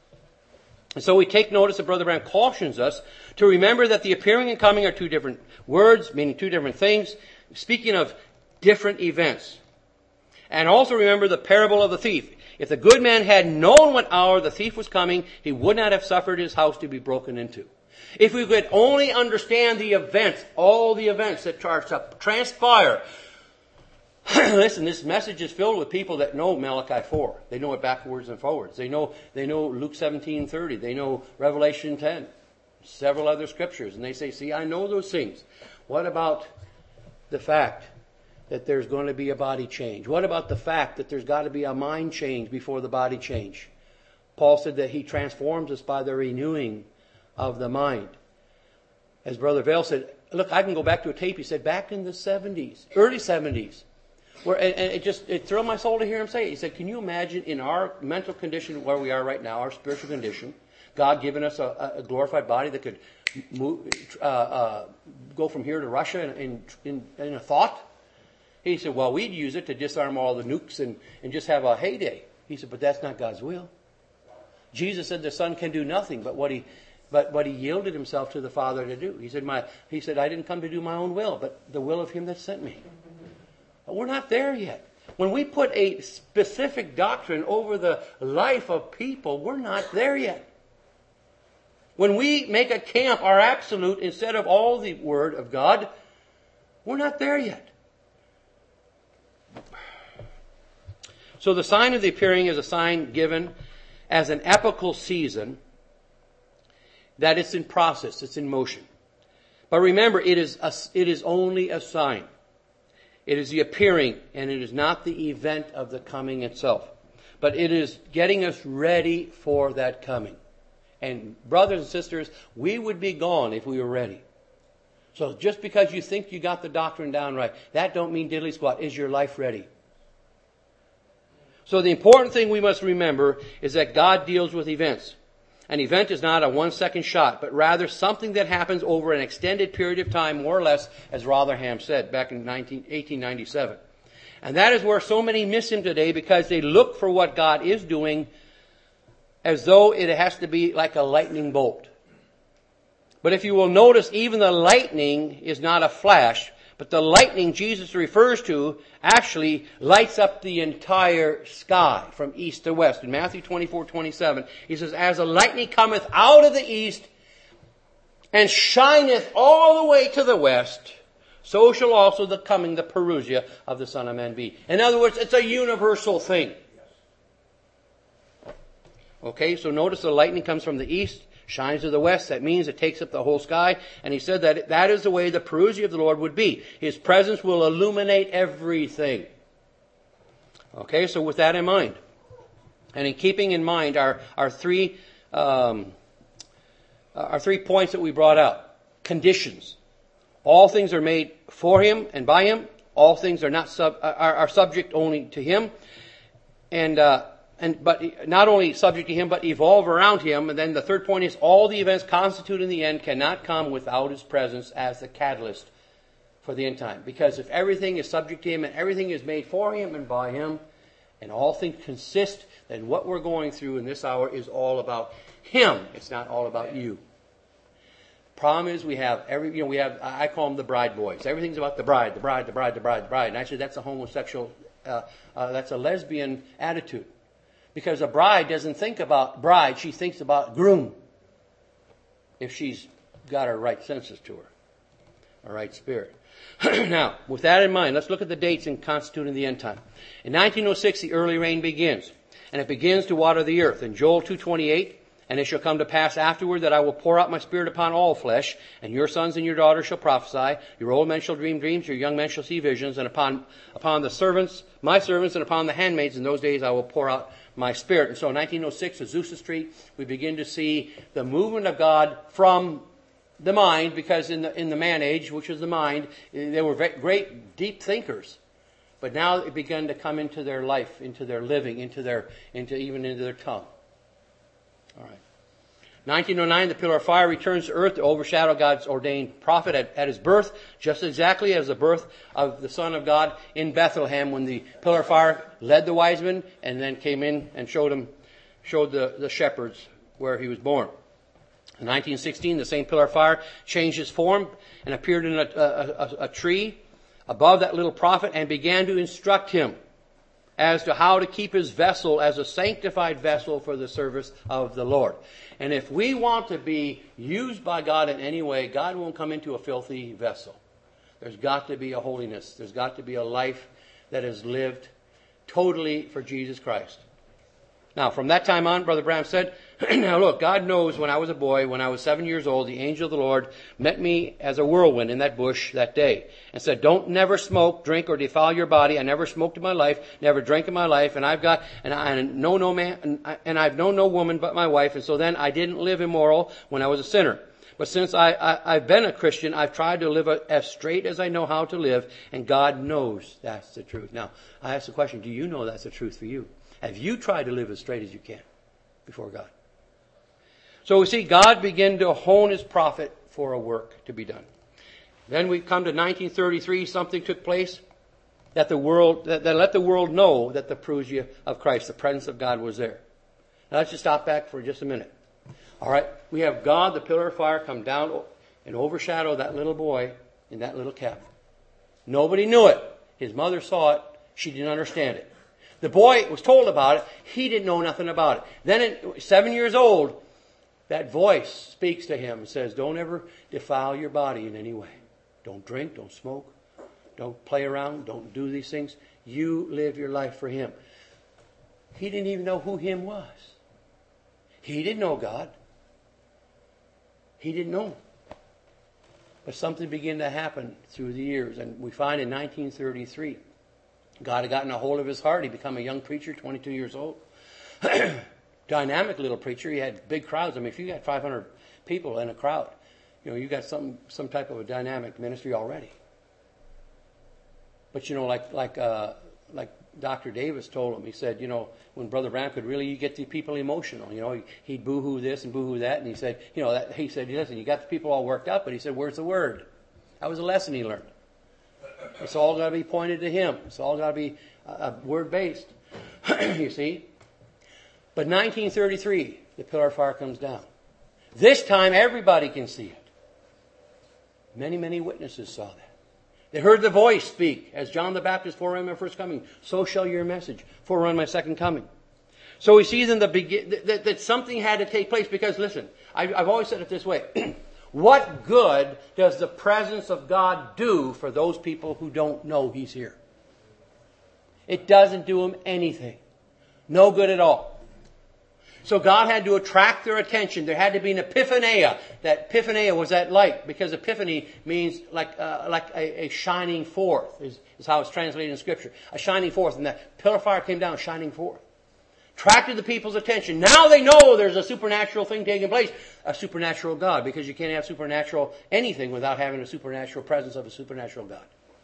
so we take notice that Brother Branham cautions us to remember that the appearing and coming are two different words, meaning two different things, speaking of different events. And also remember the parable of the thief. If the good man had known what hour the thief was coming, he would not have suffered his house to be broken into. If we could only understand the events, all the events that transpire. Listen, this message is filled with people that know Malachi 4. They know it backwards and forwards. They know Luke 17:30. They know Revelation 10. Several other scriptures. And they say, see, I know those things. What about the fact that there's going to be a body change? What about the fact that there's got to be a mind change before the body change? Paul said that he transforms us by the renewing of the mind. As Brother Vail said, look, I can go back to a tape. He said, back in the 70s, early 70s, and it thrilled my soul to hear him say it. He said, can you imagine in our mental condition where we are right now, our spiritual condition, God giving us a glorified body that could move, go from here to Russia in a thought? He said, well, we'd use it to disarm all the nukes and just have a heyday. He said, but that's not God's will. Jesus said the Son can do nothing but what he yielded himself to the Father to do. He said, I didn't come to do my own will, but the will of him that sent me. But we're not there yet. When we put a specific doctrine over the life of people, we're not there yet. When we make a camp our absolute instead of all the Word of God, we're not there yet. So the sign of the appearing is a sign given as an epochal season that it's in process, it's in motion. But remember, it is only a sign. It is the appearing, and it is not the event of the coming itself. But it is getting us ready for that coming. And brothers and sisters, we would be gone if we were ready. So just because you think you got the doctrine down right, that don't mean diddly squat. Is your life ready? So the important thing we must remember is that God deals with events. An event is not a 1-second shot, but rather something that happens over an extended period of time, more or less, as Rotherham said back in 1897. And that is where so many miss him today, because they look for what God is doing as though it has to be like a lightning bolt. But if you will notice, even the lightning is not a flash, but the lightning Jesus refers to actually lights up the entire sky from east to west. In Matthew 24:27, he says, as the lightning cometh out of the east and shineth all the way to the west, so shall also the parousia of the Son of Man be. In other words, it's a universal thing. Okay, so notice the lightning comes from the east, shines to the west. That means it takes up the whole sky. And he said that is the way the parousia of the Lord would be. His presence will illuminate everything. Okay, so with that in mind, and in keeping in mind our three points that we brought out. Conditions. All things are made for him and by him. All things are are subject only to him. But not only subject to him, but evolve around him. And then the third point is all the events constituted in the end cannot come without his presence as the catalyst for the end time. Because if everything is subject to him and everything is made for him and by him, and all things consist, then what we're going through in this hour is all about him. It's not all about you. Problem is we have I call them the bride boys. Everything's about the bride. And actually that's a homosexual, that's a lesbian attitude. Because a bride doesn't think about bride, she thinks about groom. If she's got her right senses to her, her right spirit. Now, with that in mind, let's look at the dates in constituting the end time. In 1906, the early rain begins, and it begins to water the earth. In Joel 2:28, and it shall come to pass afterward that I will pour out my spirit upon all flesh, and your sons and your daughters shall prophesy, your old men shall dream dreams, your young men shall see visions, and upon the servants, my servants, and upon the handmaids in those days I will pour out my spirit. And so in 1906, Azusa Street, we begin to see the movement of God from the mind, because in the man age, which is the mind, they were great deep thinkers. But now it began to come into their life, into their living, into their tongue. All right. 1909, the pillar of fire returns to earth to overshadow God's ordained prophet at his birth, just exactly as the birth of the Son of God in Bethlehem, when the pillar of fire led the wise men and then came in and showed the shepherds where he was born. In 1916, the same pillar of fire changed its form and appeared in a tree above that little prophet and began to instruct him. as to how to keep his vessel as a sanctified vessel for the service of the Lord. And if we want to be used by God in any way, God won't come into a filthy vessel. There's got to be a holiness. There's got to be a life that is lived totally for Jesus Christ. Now, from that time on, Brother Branham said, now look, God knows when I was a boy, when I was 7 years old, the angel of the Lord met me as a whirlwind in that bush that day and said, don't never smoke, drink, or defile your body. I never smoked in my life, never drank in my life, and I've known no woman but my wife, and so then I didn't live immoral when I was a sinner. But since I've been a Christian, I've tried to live as straight as I know how to live, and God knows that's the truth. Now, I ask the question, do you know that's the truth for you? Have you tried to live as straight as you can before God? So we see God begin to hone his prophet for a work to be done. Then we come to 1933, something took place that let the world know that the parousia of Christ, the presence of God was there. Now let's just stop back for just a minute. All right, we have God, the pillar of fire, come down and overshadow that little boy in that little cabin. Nobody knew it. His mother saw it. She didn't understand it. The boy was told about it. He didn't know nothing about it. Then at 7 years old, that voice speaks to him and says, don't ever defile your body in any way. Don't drink, don't smoke, don't play around, don't do these things. You live your life for him. He didn't even know who him was. He didn't know God. He didn't know. But something began to happen through the years. And we find in 1933, God had gotten a hold of his heart. He became a young preacher, 22 years old. Dynamic little preacher. He had big crowds. I mean, if you got 500 people in a crowd, you got some type of a dynamic ministry already. But like Dr. Davis told him, he said, when Brother Branham could really get the people emotional, he'd boo-hoo this and boo-hoo that, and he said, listen, you got the people all worked up, but he said, where's the word? That was a lesson he learned. It's all got to be pointed to him. It's all got to be word-based. You see? But 1933, the pillar of fire comes down. This time, everybody can see it. Many, many witnesses saw that. They heard the voice speak, as John the Baptist forerun my first coming, so shall your message forerun my second coming. So we see then that something had to take place, because listen, I've always said it this way. What good does the presence of God do for those people who don't know he's here? It doesn't do them anything. No good at all. So God had to attract their attention. There had to be an epiphania. That epiphania was that light, because epiphany means like a shining forth, is how it's translated in Scripture. A shining forth. And that pillar of fire came down shining forth. Attracted the people's attention. Now they know there's a supernatural thing taking place. A supernatural God, because you can't have supernatural anything without having a supernatural presence of a supernatural God.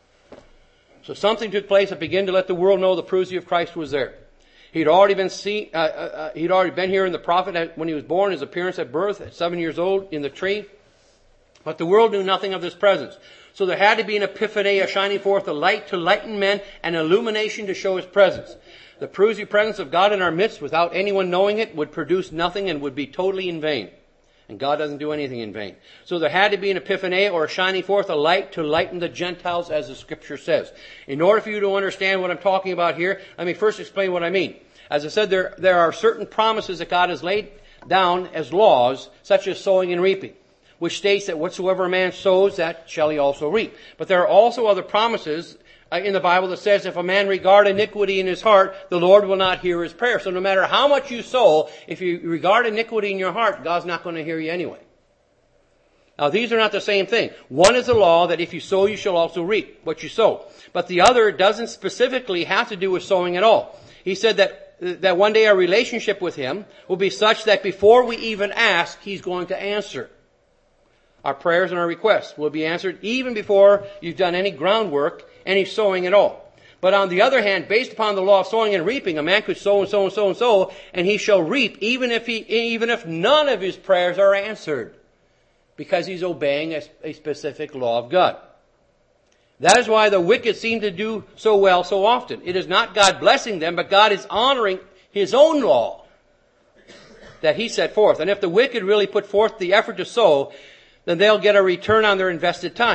So something took place that began to let the world know the parousia of Christ was there. He'd already been here in the prophet when he was born, his appearance at birth at 7 years old in the tree. But the world knew nothing of this presence. So there had to be an epiphany, a shining forth, a light to lighten men, and illumination to show his presence. The parousia presence of God in our midst, without anyone knowing it, would produce nothing and would be totally in vain. And God doesn't do anything in vain. So there had to be an epiphany, or a shining forth, a light to lighten the Gentiles, as the Scripture says. In order for you to understand what I'm talking about here, let me first explain what I mean. As I said, there are certain promises that God has laid down as laws, such as sowing and reaping, which states that whatsoever a man sows, that shall he also reap. But there are also other promises in the Bible that says, if a man regard iniquity in his heart, the Lord will not hear his prayer. So no matter how much you sow, if you regard iniquity in your heart, God's not going to hear you anyway. Now, these are not the same thing. One is the law that if you sow, you shall also reap what you sow. But the other doesn't specifically have to do with sowing at all. He said that one day our relationship with him will be such that before we even ask, he's going to answer. Our prayers and our requests will be answered even before you've done any groundwork, any sowing at all. But on the other hand, based upon the law of sowing and reaping, a man could sow and sow and sow and sow, and he shall reap even if none of his prayers are answered, because he's obeying a specific law of God. That is why the wicked seem to do so well so often. It is not God blessing them, but God is honoring his own law that he set forth. And if the wicked really put forth the effort to sow, then they'll get a return on their invested time.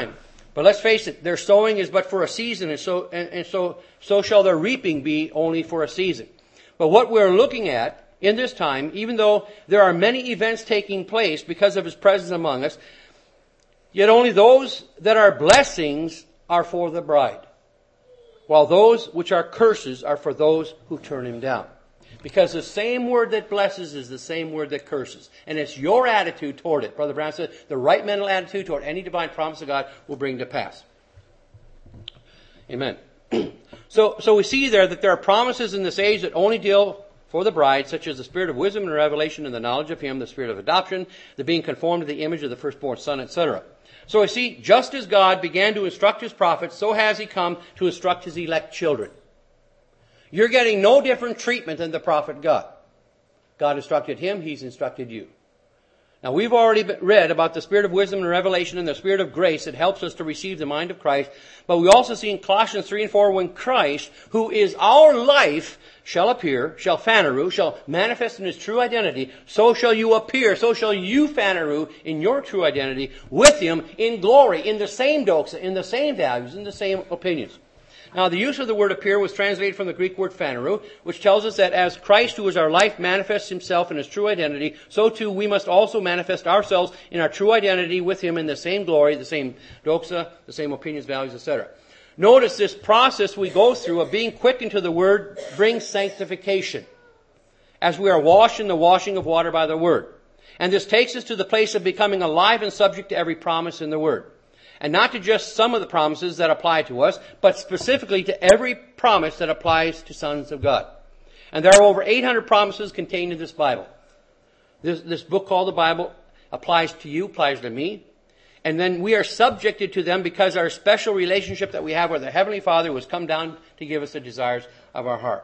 But let's face it, their sowing is but for a season, and so shall their reaping be only for a season. But what we're looking at in this time, even though there are many events taking place because of His presence among us, yet only those that are blessings are for the bride, while those which are curses are for those who turn Him down. Because the same word that blesses is the same word that curses. And it's your attitude toward it. Brother Brown said, the right mental attitude toward any divine promise of God will bring to pass. Amen. So we see there that there are promises in this age that only deal for the bride, such as the spirit of wisdom and revelation and the knowledge of Him, the spirit of adoption, the being conformed to the image of the firstborn Son, etc. So we see, just as God began to instruct His prophets, so has He come to instruct His elect children. You're getting no different treatment than the prophet God. God instructed him, He's instructed you. Now, we've already read about the spirit of wisdom and revelation and the spirit of grace that helps us to receive the mind of Christ. But we also see in Colossians 3 and 4, when Christ, who is our life, shall appear, shall phaneru, shall manifest in His true identity, so shall you appear, so shall you phaneru in your true identity with Him in glory, in the same doxa, in the same values, in the same opinions. Now, the use of the word appear was translated from the Greek word phaneru, which tells us that as Christ, who is our life, manifests Himself in His true identity, so too we must also manifest ourselves in our true identity with Him in the same glory, the same doxa, the same opinions, values, etc. Notice this process we go through of being quickened to the Word brings sanctification, as we are washed in the washing of water by the Word. And this takes us to the place of becoming alive and subject to every promise in the Word. And not to just some of the promises that apply to us, but specifically to every promise that applies to sons of God. And there are over 800 promises contained in this Bible. This book called the Bible applies to you, applies to me. And then we are subjected to them because our special relationship that we have with the Heavenly Father, who has come down to give us the desires of our heart.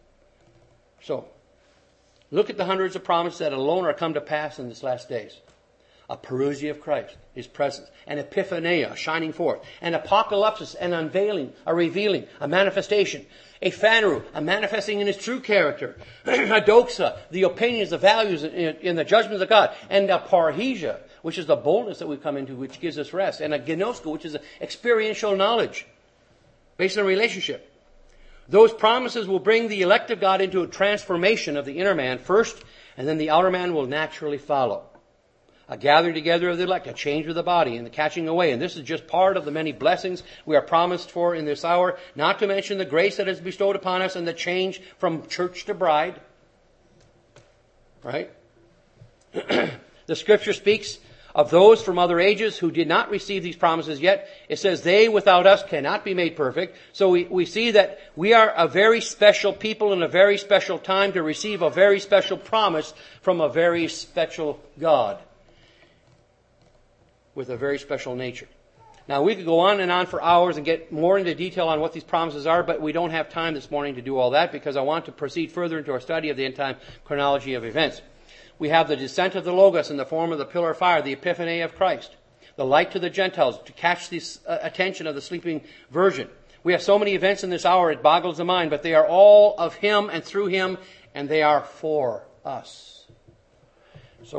So, look at the hundreds of promises that alone are come to pass in these last days. A parousia of Christ, His presence, an epiphania, a shining forth, an apocalypsis, an unveiling, a revealing, a manifestation, a phaneru, a manifesting in His true character, a doxa, the opinions, the values in the judgments of God, and a parrhesia, which is the boldness that we come into, which gives us rest, and a gnosko, which is experiential knowledge based on a relationship. Those promises will bring the elect of God into a transformation of the inner man first, and then the outer man will naturally follow. A gathering together of the elect, a change of the body, and the catching away. And this is just part of the many blessings we are promised for in this hour, not to mention the grace that is bestowed upon us and the change from church to bride. Right? The Scripture speaks of those from other ages who did not receive these promises yet. It says, they without us cannot be made perfect. So we see that we are a very special people in a very special time to receive a very special promise from a very special God, with a very special nature. Now, we could go on and on for hours and get more into detail on what these promises are, but we don't have time this morning to do all that because I want to proceed further into our study of the end-time chronology of events. We have the descent of the Logos in the form of the pillar of fire, the epiphany of Christ, the light to the Gentiles to catch the attention of the sleeping virgin. We have so many events in this hour, it boggles the mind, but they are all of Him and through Him, and they are for us. So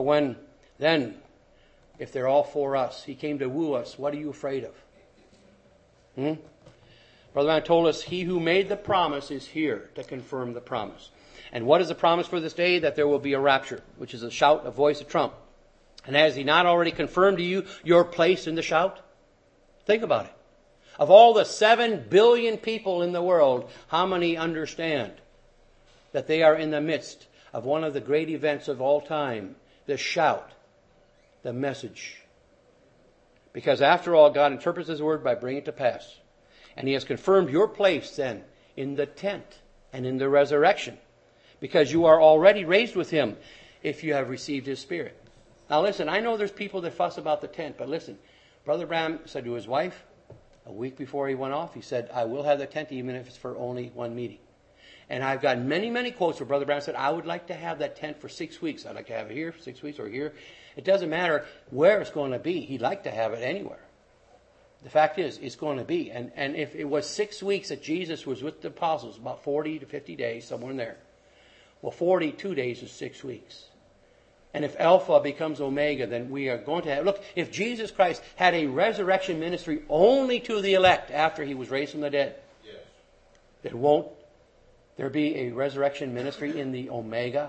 if they're all for us, He came to woo us, what are you afraid of? Brother Brown told us, He who made the promise is here to confirm the promise. And what is the promise for this day? That there will be a rapture, which is a shout, a voice, a trump. And has He not already confirmed to you your place in the shout? Think about it. Of all the 7 billion people in the world, how many understand that they are in the midst of one of the great events of all time, the shout, the message? Because after all, God interprets His word by bringing it to pass. And He has confirmed your place then in the tent and in the resurrection, because you are already raised with Him if you have received His Spirit. Now listen, I know there's people that fuss about the tent, but listen, Brother Branham said to his wife a week before he went off, he said, I will have the tent even if it's for only one meeting. And I've got many, many quotes where Brother Branham said, I would like to have that tent for 6 weeks. I'd like to have it here for 6 weeks or here. It doesn't matter where it's going to be. He'd like to have it anywhere. The fact is, it's going to be. And if it was 6 weeks that Jesus was with the apostles, about 40 to 50 days, somewhere in there. Well, 42 days is 6 weeks. And if Alpha becomes Omega, then we are going to have... Look, if Jesus Christ had a resurrection ministry only to the elect after he was raised from the dead, then won't there be a resurrection ministry in the Omega?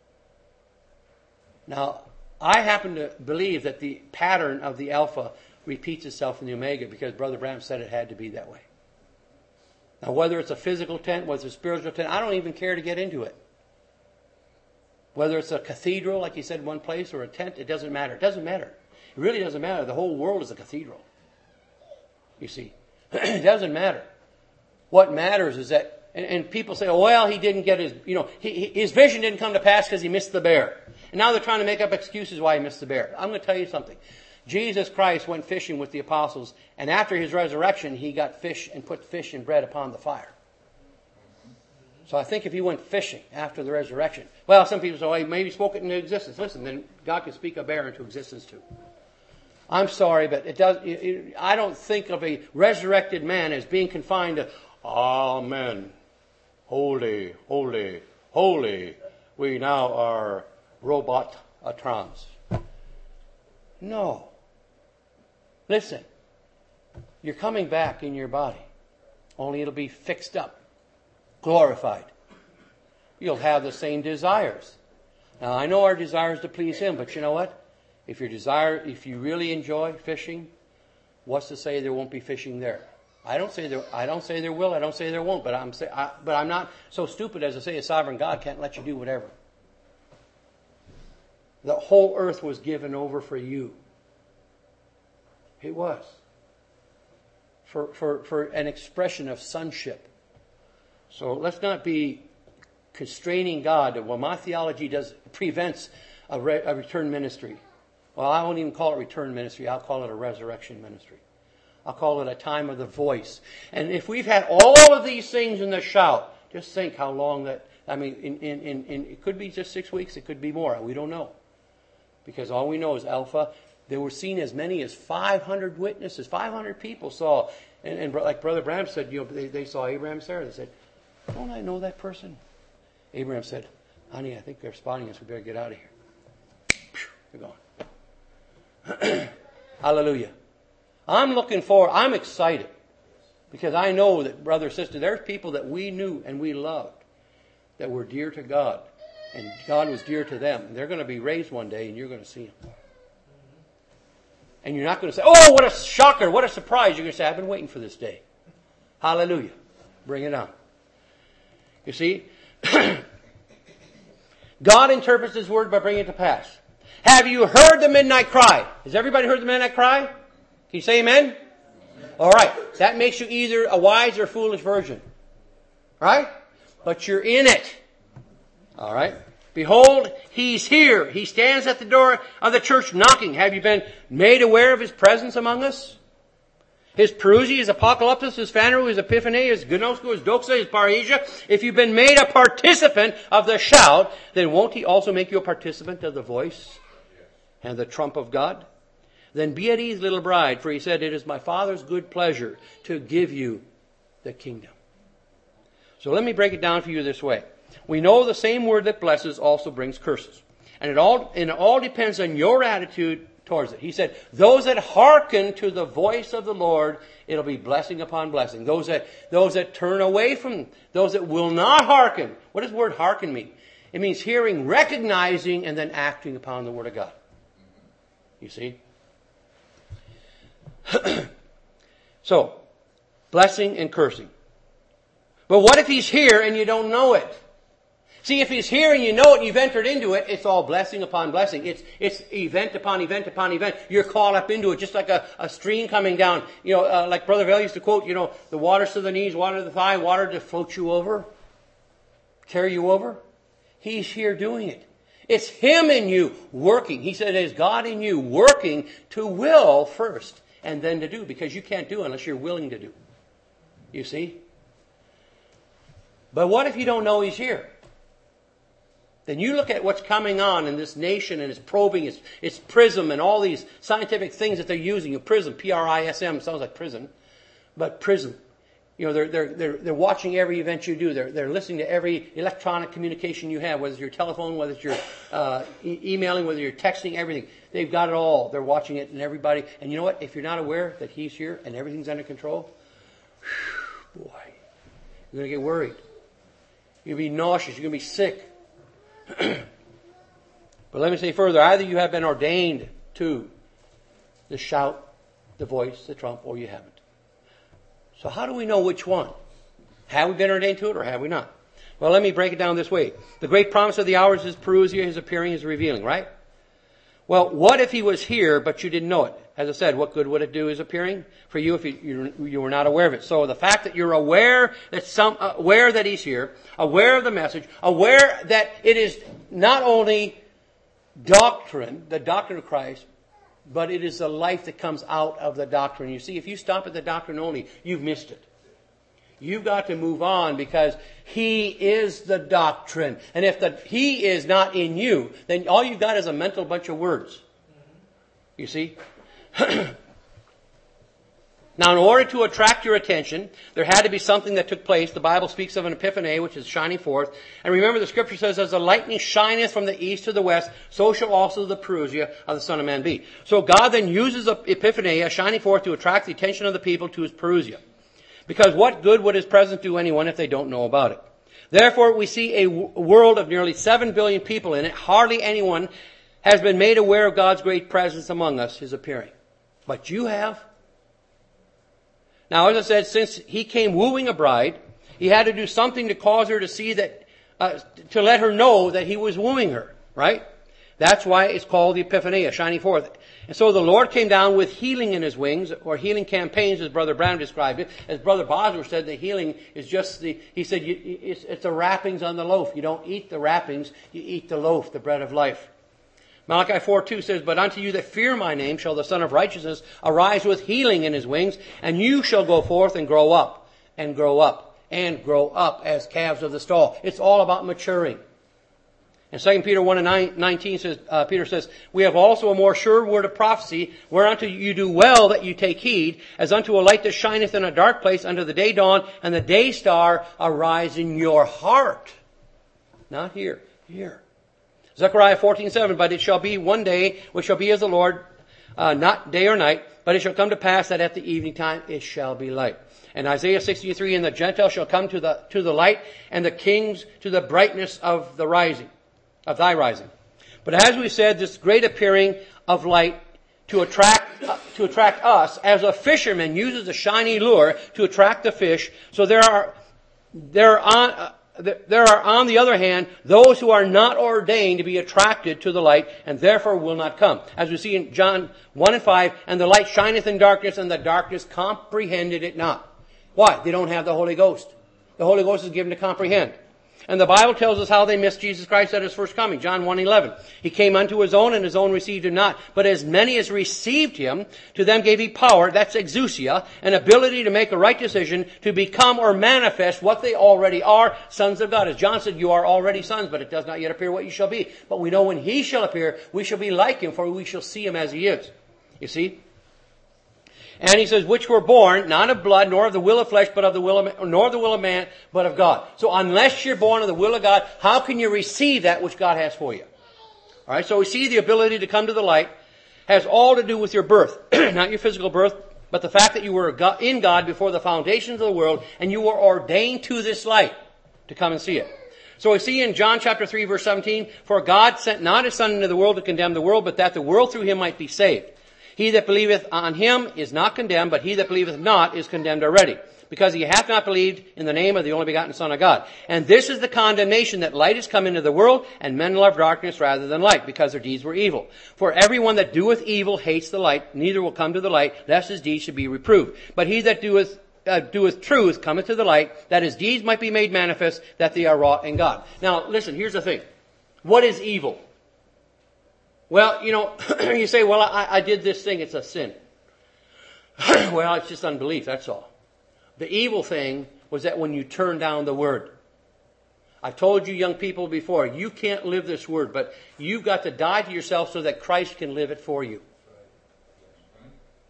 Now, I happen to believe that the pattern of the Alpha repeats itself in the Omega because Brother Branham said it had to be that way. Now, whether it's a physical tent, whether it's a spiritual tent, I don't even care to get into it. Whether it's a cathedral, like he said in one place, or a tent, it doesn't matter. It doesn't matter. It really doesn't matter. The whole world is a cathedral. You see. It doesn't matter. What matters is that, and people say, oh, well, he didn't get his, his vision didn't come to pass because he missed the bear. And now they're trying to make up excuses why he missed the bear. I'm going to tell you something. Jesus Christ went fishing with the apostles, and after his resurrection, he got fish and put fish and bread upon the fire. So I think if he went fishing after the resurrection, well, some people say, oh, he maybe spoke it into existence. Listen, then God can speak a bear into existence too. I'm sorry, but I don't think of a resurrected man as being confined to, Amen, holy, holy, holy, we now are robotrons. No. Listen, you're coming back in your body, only it'll be fixed up, glorified. You'll have the same desires. Now, I know our desire is to please Him, but you know what? If you really enjoy fishing, what's to say there won't be fishing there? I don't say there will. I don't say there won't. But I'm not so stupid as to say a sovereign God can't let you do whatever. The whole earth was given over for you. It was. For an expression of sonship. So let's not be constraining God. Well, my theology prevents a return ministry. Well, I won't even call it return ministry. I'll call it a resurrection ministry. I'll call it a time of the voice. And if we've had all of these things in the shout, just think how long that, it could be just 6 weeks, it could be more. We don't know. Because all we know is Alpha. They were seen as many as 500 witnesses. 500 people saw. And like Brother Branham said, they saw Abraham and Sarah. They said, don't I know that person? Abraham said, honey, I think they're spotting us. We better get out of here. They're gone. Hallelujah. I'm excited. Because I know that, brother, sister, there's people that we knew and we loved that were dear to God. And God was dear to them. And they're going to be raised one day and you're going to see them. And you're not going to say, oh, what a shocker, what a surprise. You're going to say, I've been waiting for this day. Hallelujah. Bring it on. You see? God interprets His word by bringing it to pass. Have you heard the midnight cry? Has everybody heard the midnight cry? Can you say amen? All right. That makes you either a wise or foolish virgin. Right? But you're in it. All right? Behold, He's here. He stands at the door of the church knocking. Have you been made aware of His presence among us? His parousia, His apocalypsis, His phaneru, His epiphany, His gnosko, His doxa, His parrhesia. If you've been made a participant of the shout, then won't He also make you a participant of the voice and the trump of God? Then be at ease, little bride, for He said, it is my Father's good pleasure to give you the kingdom. So let me break it down for you this way. We know the same word that blesses also brings curses. And it all depends on your attitude towards it. He said, those that hearken to the voice of the Lord, it'll be blessing upon blessing. Those that turn away from, those that will not hearken. What does the word hearken mean? It means hearing, recognizing, and then acting upon the word of God. You see? So, blessing and cursing. But what if He's here and you don't know it? See, if He's here and you know it and you've entered into it, it's all blessing upon blessing. It's event upon event upon event. You're caught up into it, just like a stream coming down. Like Brother Vale used to quote, the waters to the knees, water to the thigh, water to float you over, carry you over. He's here doing it. It's Him in you working. He said, it is God in you working to will first and then to do, because you can't do unless you're willing to do. You see? But what if you don't know He's here? Then you look at what's coming on in this nation and it's probing, it's PRISM and all these scientific things that they're using. PRISM, P-R-I-S-M, sounds like prison, but PRISM. You know, they're watching every event you do. They're listening to every electronic communication you have, whether it's your telephone, whether it's your emailing, whether you're texting, everything. They've got it all. They're watching it, and everybody. And you know what? If you're not aware that He's here and everything's under control, boy, you're going to get worried. You're going to be nauseous. You're going to be sick. But let me say further, either you have been ordained to the shout, the voice, the trump, or you haven't. So how do we know which one? Have we been ordained to it or have we not? Well, let me break it down this way. The great promise of the hours is parousia, His appearing, His revealing, right? Well, what if He was here but you didn't know it? As I said, what good would it do His appearing for you if you were not aware of it? So the fact that you're aware that He's here, aware of the message, aware that it is not only doctrine, the doctrine of Christ, but it is the life that comes out of the doctrine. You see, if you stop at the doctrine only, you've missed it. You've got to move on because He is the doctrine. And if He is not in you, then all you've got is a mental bunch of words. You see? Now, in order to attract your attention, there had to be something that took place. The Bible speaks of an epiphany, which is shining forth. And remember, the Scripture says, as the lightning shineth from the east to the west, so shall also the parousia of the Son of Man be. So God then uses the epiphany, a shining forth, to attract the attention of the people to His parousia. Because what good would His presence do anyone if they don't know about it? Therefore, we see a world of nearly 7 billion people in it. Hardly anyone has been made aware of God's great presence among us, His appearing. But you have. Now, as I said, since He came wooing a bride, He had to do something to cause her to see that, to let her know that He was wooing her, right? That's why it's called the Epiphany, shining forth. And so the Lord came down with healing in His wings, or healing campaigns, as Brother Brown described it. As Brother Bosworth said, the healing is just he said, it's the wrappings on the loaf. You don't eat the wrappings, you eat the loaf, the bread of life. Malachi 4:2 says, but unto you that fear my name shall the Son of Righteousness arise with healing in His wings, and you shall go forth and grow up, and grow up, and grow up as calves of the stall. It's all about maturing. And 2 Peter 1:19 says, Peter says, we have also a more sure word of prophecy, whereunto you do well that you take heed, as unto a light that shineth in a dark place unto the day dawn, and the day star arise in your heart. Not here, here. Zechariah 14:7, but it shall be one day which shall be as the Lord, not day or night, but it shall come to pass that at the evening time it shall be light. And Isaiah 63, and the Gentiles shall come to the light, and the kings to the brightness of the rising, of thy rising. But as we said, this great appearing of light to attract us, as a fisherman uses a shiny lure to attract the fish, so there are on the other hand, those who are not ordained to be attracted to the light, and therefore will not come. As we see in John 1:5, and the light shineth in darkness, and the darkness comprehended it not. Why? They don't have the Holy Ghost. The Holy Ghost is given to comprehend. And the Bible tells us how they missed Jesus Christ at His first coming. John 1:11. He came unto His own, and His own received Him not. But as many as received Him, to them gave He power, that's exousia, an ability to make a right decision, to become or manifest what they already are, sons of God. As John said, you are already sons, but it does not yet appear what you shall be. But we know when He shall appear, we shall be like Him, for we shall see Him as He is. You see? And he says, which were born, not of blood, nor of the will of flesh, but of the will of, nor of the will of man, but of God. So unless you're born of the will of God, how can you receive that which God has for you? Alright, so we see the ability to come to the light has all to do with your birth. Not your physical birth, but the fact that you were in God before the foundations of the world, and you were ordained to this light to come and see it. So we see in John chapter 3, verse 17, for God sent not His Son into the world to condemn the world, but that the world through Him might be saved. He that believeth on Him is not condemned, but he that believeth not is condemned already, because he hath not believed in the name of the only begotten Son of God. And this is the condemnation, that light is come into the world, and men love darkness rather than light, because their deeds were evil. For everyone that doeth evil hates the light, neither will come to the light, lest his deeds should be reproved. But he that doeth truth cometh to the light, that his deeds might be made manifest, that they are wrought in God. Now, listen, here's the thing. What is evil? Well, you say, well, I did this thing, it's a sin. Well, it's just unbelief, that's all. The evil thing was that when you turn down the Word. I've told you young people before, you can't live this Word, but you've got to die to yourself so that Christ can live it for you.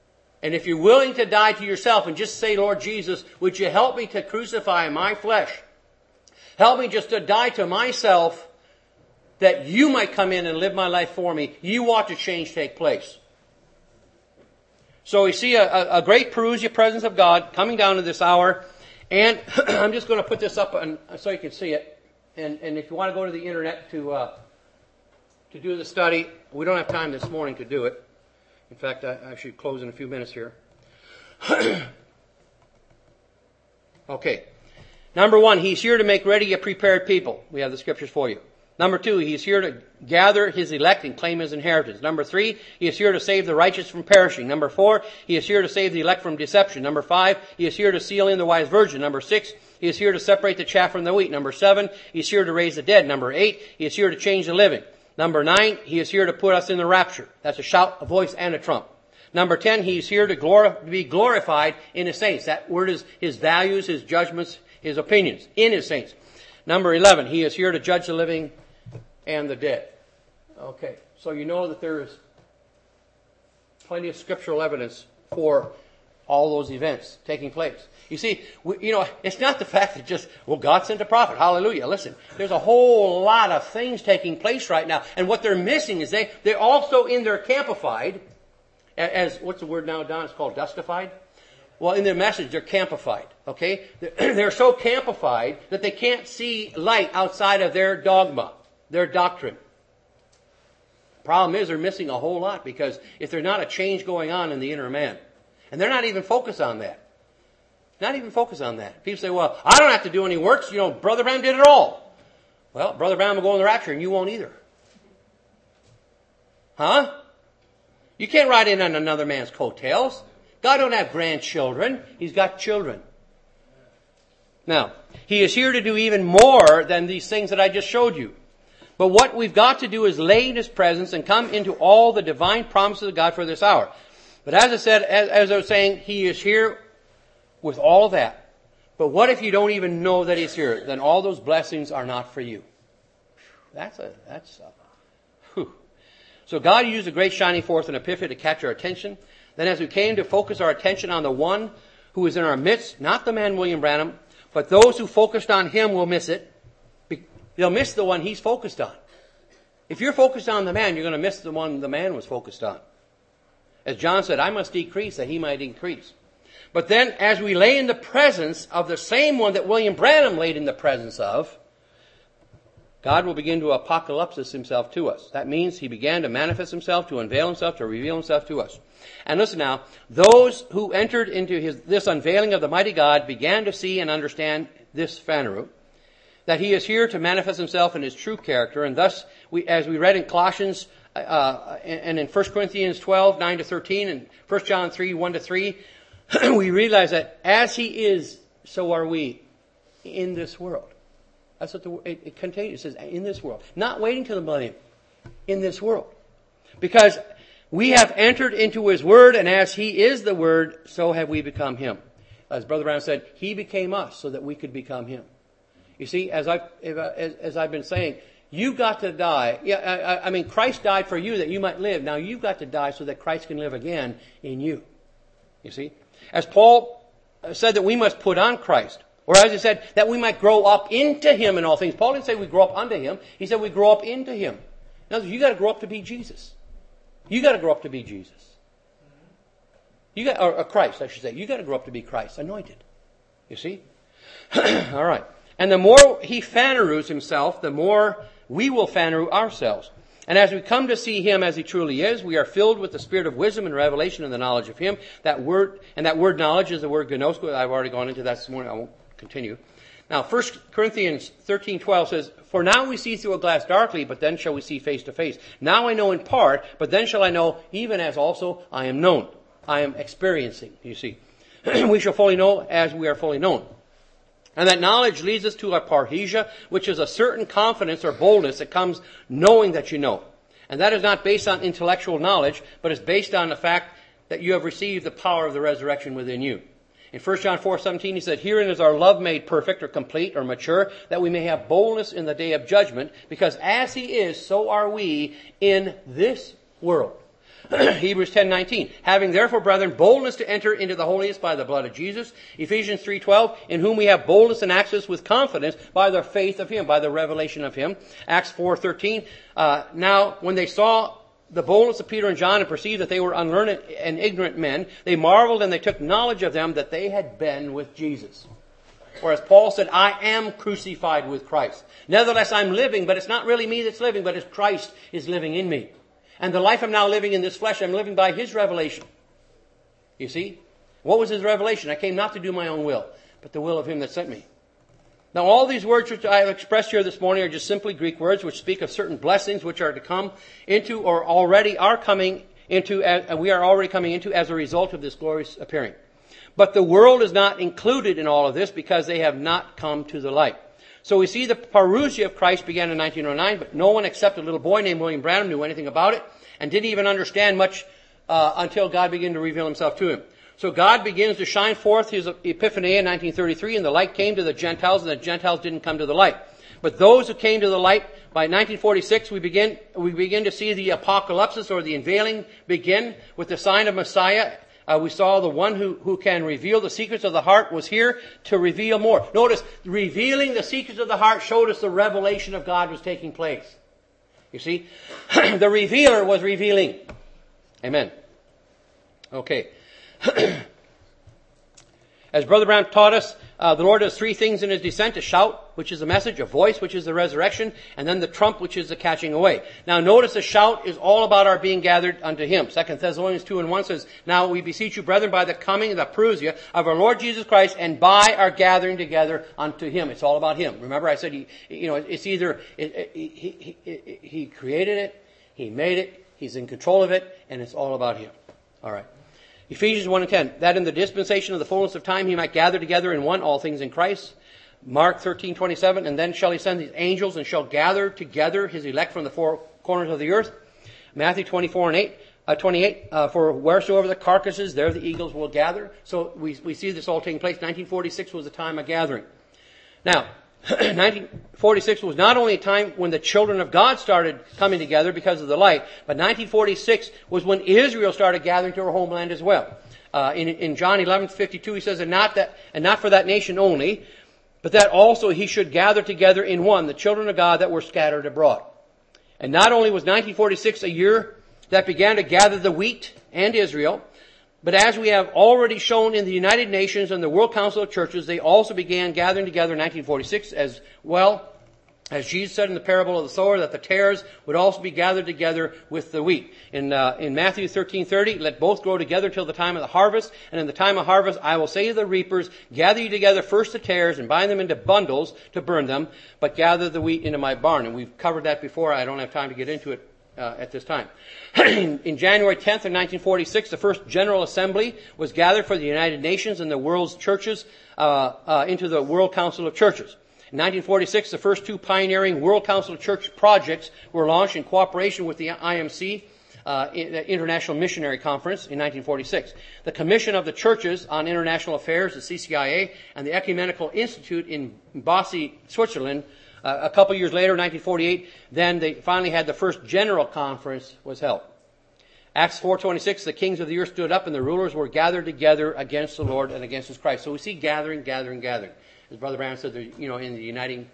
And if you're willing to die to yourself and just say, Lord Jesus, would you help me to crucify my flesh? Help me just to die to myself that you might come in and live my life for me. You want to change take place. So we see a great Parousia presence of God coming down to this hour. And I'm just going to put this up so you can see it. And if you want to go to the internet to do the study, we don't have time this morning to do it. In fact, I should close in a few minutes here. Okay. Number 1, he's here to make ready a prepared people. We have the scriptures for you. Number 2, he's here to gather his elect and claim his inheritance. Number 3, he is here to save the righteous from perishing. Number 4, he is here to save the elect from deception. Number 5, he is here to seal in the wise virgin. Number 6, he is here to separate the chaff from the wheat. Number 7, he's here to raise the dead. Number 8, he is here to change the living. Number 9, he is here to put us in the rapture. That's a shout, a voice, and a trump. Number 10, he's here to be glorified in his saints. That word is his values, his judgments, his opinions in his saints. Number 11, he is here to judge the living and the dead. Okay, so you know that there is plenty of scriptural evidence for all those events taking place. You see, it's not the fact that just, God sent a prophet. Hallelujah. Listen, there's a whole lot of things taking place right now. And what they're missing is they're also in their campified, as, what's the word now, Don? It's called duskified. Well, in their message, they're campified. Okay? They're so campified that they can't see light outside of their dogma, their doctrine. Problem is, they're missing a whole lot because if there's not a change going on in the inner man, and they're not even focused on that. Not even focused on that. People say, well, I don't have to do any works. Brother Branham did it all. Well, Brother Branham will go in the rapture and you won't either. Huh? You can't ride in on another man's coattails. God don't have grandchildren. He's got children. Now, he is here to do even more than these things that I just showed you. But what we've got to do is lay in his presence and come into all the divine promises of God for this hour. But as I said, as I was saying, he is here with all that. But what if you don't even know that he's here? Then all those blessings are not for you. Whew. So God used the great shining forth and epiphany to catch our attention. Then as we came to focus our attention on the one who is in our midst, not the man William Branham, but those who focused on him will miss it. They'll miss the one he's focused on. If you're focused on the man, you're going to miss the one the man was focused on. As John said, I must decrease that he might increase. But then as we lay in the presence of the same one that William Branham laid in the presence of, God will begin to apocalypse himself to us. That means he began to manifest himself, to unveil himself, to reveal himself to us. And listen now, those who entered into this unveiling of the mighty God began to see and understand this Phaneroo, that he is here to manifest himself in his true character. And thus, as we read in Colossians and in 1 Corinthians 12, 9 to 13, and 1 John 3, 1 to 3, we realize that as he is, so are we in this world. That's what it contains. It says, in this world. Not waiting till the millennium. In this world. Because we have entered into his word, and as he is the word, so have we become him. As Brother Brown said, he became us so that we could become him. You see, as I've been saying, you've got to die. Yeah, I mean, Christ died for you that you might live. Now you've got to die so that Christ can live again in you. You see? As Paul said that we must put on Christ. Or as he said, that we might grow up into him in all things. Paul didn't say we grow up unto him. He said we grow up into him. In other words, you got to grow up to be Jesus. You got to grow up to be Jesus. Or Christ, I should say. You got to grow up to be Christ, anointed. You see? All right. And the more he Phaneroos himself, the more we will Phaneroo ourselves. And as we come to see him as he truly is, we are filled with the spirit of wisdom and revelation and the knowledge of him. That word knowledge is the word gnosko. I've already gone into that this morning. I won't continue. Now, 1 Corinthians 13:12 says, For now we see through a glass darkly, but then shall we see face to face. Now I know in part, but then shall I know, even as also I am known. I am experiencing, you see. We shall fully know as we are fully known. And that knowledge leads us to a parrhesia, which is a certain confidence or boldness that comes knowing that you know. And that is not based on intellectual knowledge, but is based on the fact that you have received the power of the resurrection within you. In 1 John 4:17, he said, Herein is our love made perfect or complete or mature, that we may have boldness in the day of judgment, because as he is, so are we in this world. Hebrews 10:19. Having therefore, brethren, boldness to enter into the holiest by the blood of Jesus. Ephesians 3:12. In whom we have boldness and access with confidence by the faith of Him, by the revelation of Him. Acts 4:13. Now, when they saw the boldness of Peter and John and perceived that they were unlearned and ignorant men, they marveled and they took knowledge of them that they had been with Jesus. Whereas Paul said, I am crucified with Christ. Nevertheless, I'm living, but it's not really me that's living, but it's Christ is living in me. And the life I'm now living in this flesh, I'm living by His revelation. You see? What was His revelation? I came not to do my own will, but the will of Him that sent me. Now, all these words which I have expressed here this morning are just simply Greek words which speak of certain blessings which are to come into or already are coming into, we are already coming into as a result of this glorious appearing. But the world is not included in all of this because they have not come to the light. So we see the parousia of Christ began in 1909, but no one except a little boy named William Branham knew anything about it and didn't even understand much until God began to reveal Himself to him. So God begins to shine forth His epiphany in 1933, and the light came to the Gentiles, and the Gentiles didn't come to the light. But those who came to the light, by 1946, we begin to see the apocalypse, or the unveiling, begin with the sign of Messiah. We saw the one who can reveal the secrets of the heart was here to reveal more. Notice, revealing the secrets of the heart showed us the revelation of God was taking place. You see, the revealer was revealing. Amen. Okay. As Brother Branham taught us, the Lord does three things in His descent: a shout, which is the message; a voice, which is the resurrection; and then the trump, which is the catching away. Now notice the shout is all about our being gathered unto Him. 2 Thessalonians 2:1 says, Now we beseech you, brethren, by the coming of the parousia of our Lord Jesus Christ, and by our gathering together unto Him. It's all about Him. Remember I said, it's either, He created it, He made it, He's in control of it, and it's all about Him. All right. Ephesians 1:10, that in the dispensation of the fullness of time He might gather together in one all things in Christ. Mark 13:27, and then shall He send His angels and shall gather together His elect from the four corners of the earth. Matthew 24:28, for wheresoever the carcasses, there the eagles will gather. So we see this all taking place. 1946 was the time of gathering. Now, 1946 was not only a time when the children of God started coming together because of the light, but 1946 was when Israel started gathering to her homeland as well. In John 11:52, He says, and not for that nation only, but that also He should gather together in one the children of God that were scattered abroad. And not only was 1946 a year that began to gather the wheat and Israel, but as we have already shown in the United Nations and the World Council of Churches, they also began gathering together in 1946 as well, as Jesus said in the parable of the sower, that the tares would also be gathered together with the wheat. In Matthew 13:30, let both grow together till the time of the harvest, and in the time of harvest I will say to the reapers, gather you together first the tares and bind them into bundles to burn them, but gather the wheat into my barn. And we've covered that before. I don't have time to get into it at this time. In January 10th of 1946, the first General Assembly was gathered for the United Nations and the world's churches into the World Council of Churches. In 1946, the first two pioneering World Council of Church projects were launched in cooperation with the IMC, the International Missionary Conference, in 1946. The Commission of the Churches on International Affairs, the CCIA, and the Ecumenical Institute in Basel, Switzerland. A couple years later, 1948, then they finally had the first general conference was held. Acts 4:26, the kings of the earth stood up and the rulers were gathered together against the Lord and against His Christ. So we see gathering. As Brother Branham said, in the uniting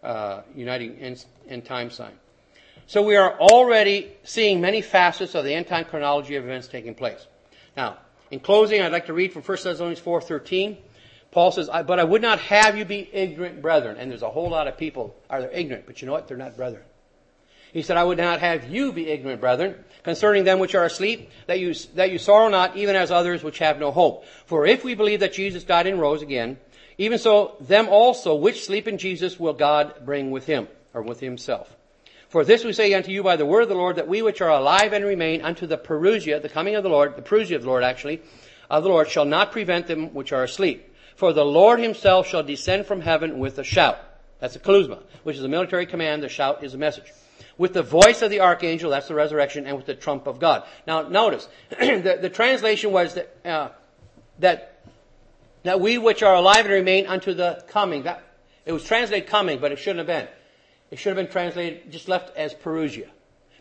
end time sign. So we are already seeing many facets of the end time chronology of events taking place. Now, in closing, I'd like to read from 1 Thessalonians 4:13. Paul says, but I would not have you be ignorant, brethren. And there's a whole lot of people are ignorant, but you know what? They're not brethren. He said, I would not have you be ignorant, brethren, concerning them which are asleep, that you sorrow not, even as others which have no hope. For if we believe that Jesus died and rose again, even so them also which sleep in Jesus will God bring with Him, or with Himself. For this we say unto you by the word of the Lord, that we which are alive and remain unto the parousia, the coming of the Lord, the parousia of the Lord actually, of the Lord, shall not prevent them which are asleep. For the Lord Himself shall descend from heaven with a shout. That's a kluzma, which is a military command. The shout is a message. With the voice of the archangel, that's the resurrection, and with the trump of God. Now, notice, the translation was that we which are alive and remain unto the coming. It was translated coming, but it shouldn't have been. It should have been translated, just left as parousia.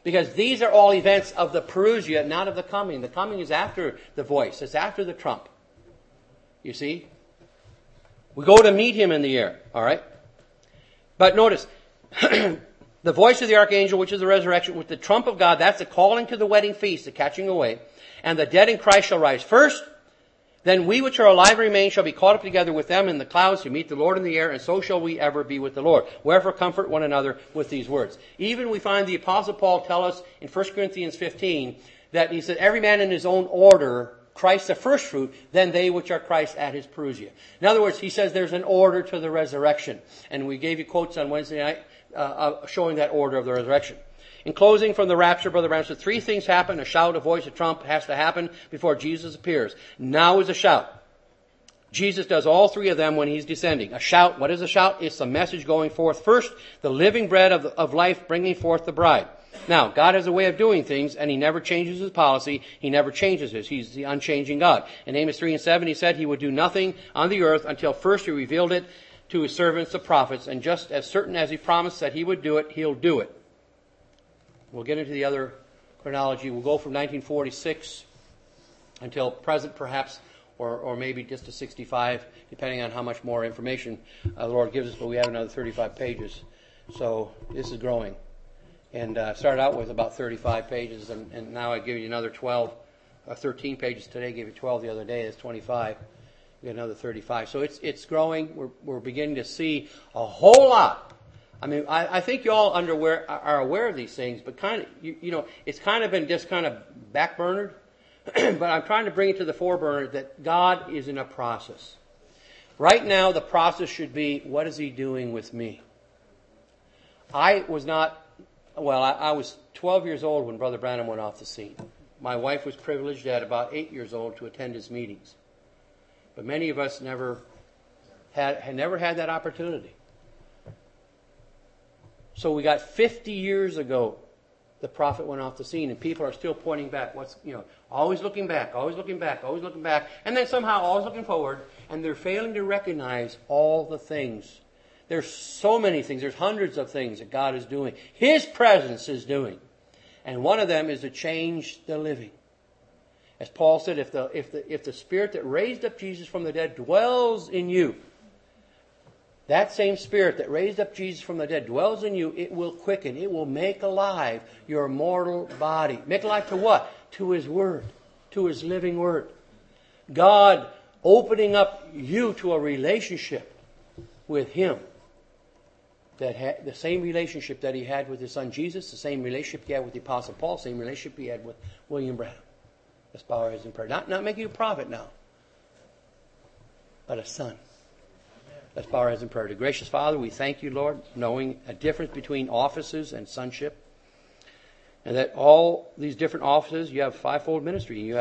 Because these are all events of the parousia, not of the coming. The coming is after the voice. It's after the trump. You see? We go to meet him in the air. All right? But notice, the voice of the archangel, which is the resurrection, with the trump of God, that's the calling to the wedding feast, the catching away. And the dead in Christ shall rise first. Then we which are alive and remain shall be caught up together with them in the clouds to meet the Lord in the air, and so shall we ever be with the Lord. Wherefore comfort one another with these words. Even we find the Apostle Paul tell us in 1 Corinthians 15 that he said, every man in his own order, Christ the first fruit, then they which are Christ at his parousia. In other words, he says there's an order to the resurrection. And we gave you quotes on Wednesday night showing that order of the resurrection. In closing from the rapture, Brother Branham said, 3 things happen. A shout, a voice, a trump has to happen before Jesus appears. Now is a shout. Jesus does all 3 of them when he's descending. A shout, what is a shout? It's the message going forth first, the living bread of life bringing forth the bride. Now, God has a way of doing things, and he never changes his policy. He never changes his. He's the unchanging God. In Amos 3 and 7, he said he would do nothing on the earth until first he revealed it to his servants, the prophets. And just as certain as he promised that he would do it, he'll do it. We'll get into the other chronology. We'll go from 1946 until present, perhaps, or maybe just to 65, depending on how much more information the Lord gives us. But we have another 35 pages. So this is growing. And started out with about 35 pages, and now I give you another 13 pages today. I gave you 12 the other day. That's 25. We got another 35. So it's growing. We're beginning to see a whole lot. I mean, I think you all are aware of these things, but kind of, it's kind of been just kind of backburnered. But I'm trying to bring it to the foreburner that God is in a process. Right now, the process should be, what is he doing with me? I was 12 years old when Brother Branham went off the scene. My wife was privileged at about 8 years old to attend his meetings. But many of us never had that opportunity. So we got 50 years ago, the prophet went off the scene, and people are still pointing back. Always looking back, always looking back, always looking back, and then somehow always looking forward, and they're failing to recognize all the things. There's so many things. There's hundreds of things that God is doing. His presence is doing. And one of them is to change the living. As Paul said, if the Spirit that raised up Jesus from the dead dwells in you, that same Spirit that raised up Jesus from the dead dwells in you, it will quicken, it will make alive your mortal body. Make alive to what? To His Word, to His living Word. God opening up you to a relationship with Him. That had the same relationship that He had with His Son Jesus, the same relationship He had with the Apostle Paul, the same relationship He had with William Branham. Let's bow our heads in prayer. Not making you a prophet now, but a son. Let's bow our heads in prayer. To gracious Father, we thank you, Lord, knowing a difference between offices and sonship. And that all these different offices, you have fivefold ministry. You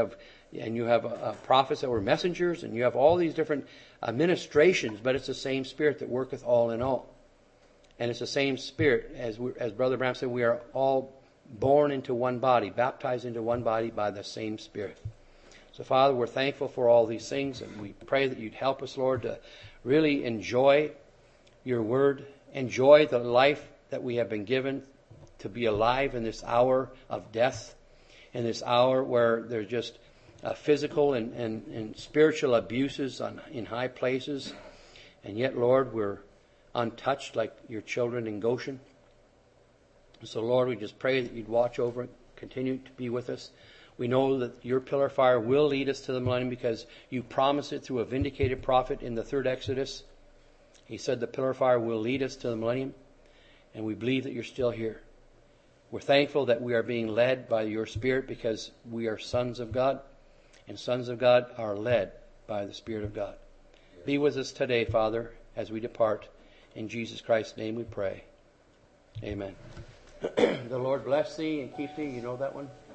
have prophets that were messengers, and you have all these different ministrations, but it's the same Spirit that worketh all in all. And it's the same Spirit, as Brother Branham said, we are all born into one body, baptized into one body by the same Spirit. So, Father, we're thankful for all these things, and we pray that you'd help us, Lord, to really enjoy your Word, enjoy the life that we have been given, to be alive in this hour of death, in this hour where there's just physical and spiritual abuses in high places. And yet, Lord, we're untouched like your children in Goshen. So, Lord, we just pray that you'd watch over it, continue to be with us. We know that your pillar of fire will lead us to the millennium because you promised it through a vindicated prophet in the 3rd Exodus. He said the pillar of fire will lead us to the millennium, and we believe that you're still here. We're thankful that we are being led by your Spirit because we are sons of God, and sons of God are led by the Spirit of God. Be with us today, Father, as we depart. In Jesus Christ's name we pray. Amen. The Lord bless thee and keep thee. You know that one?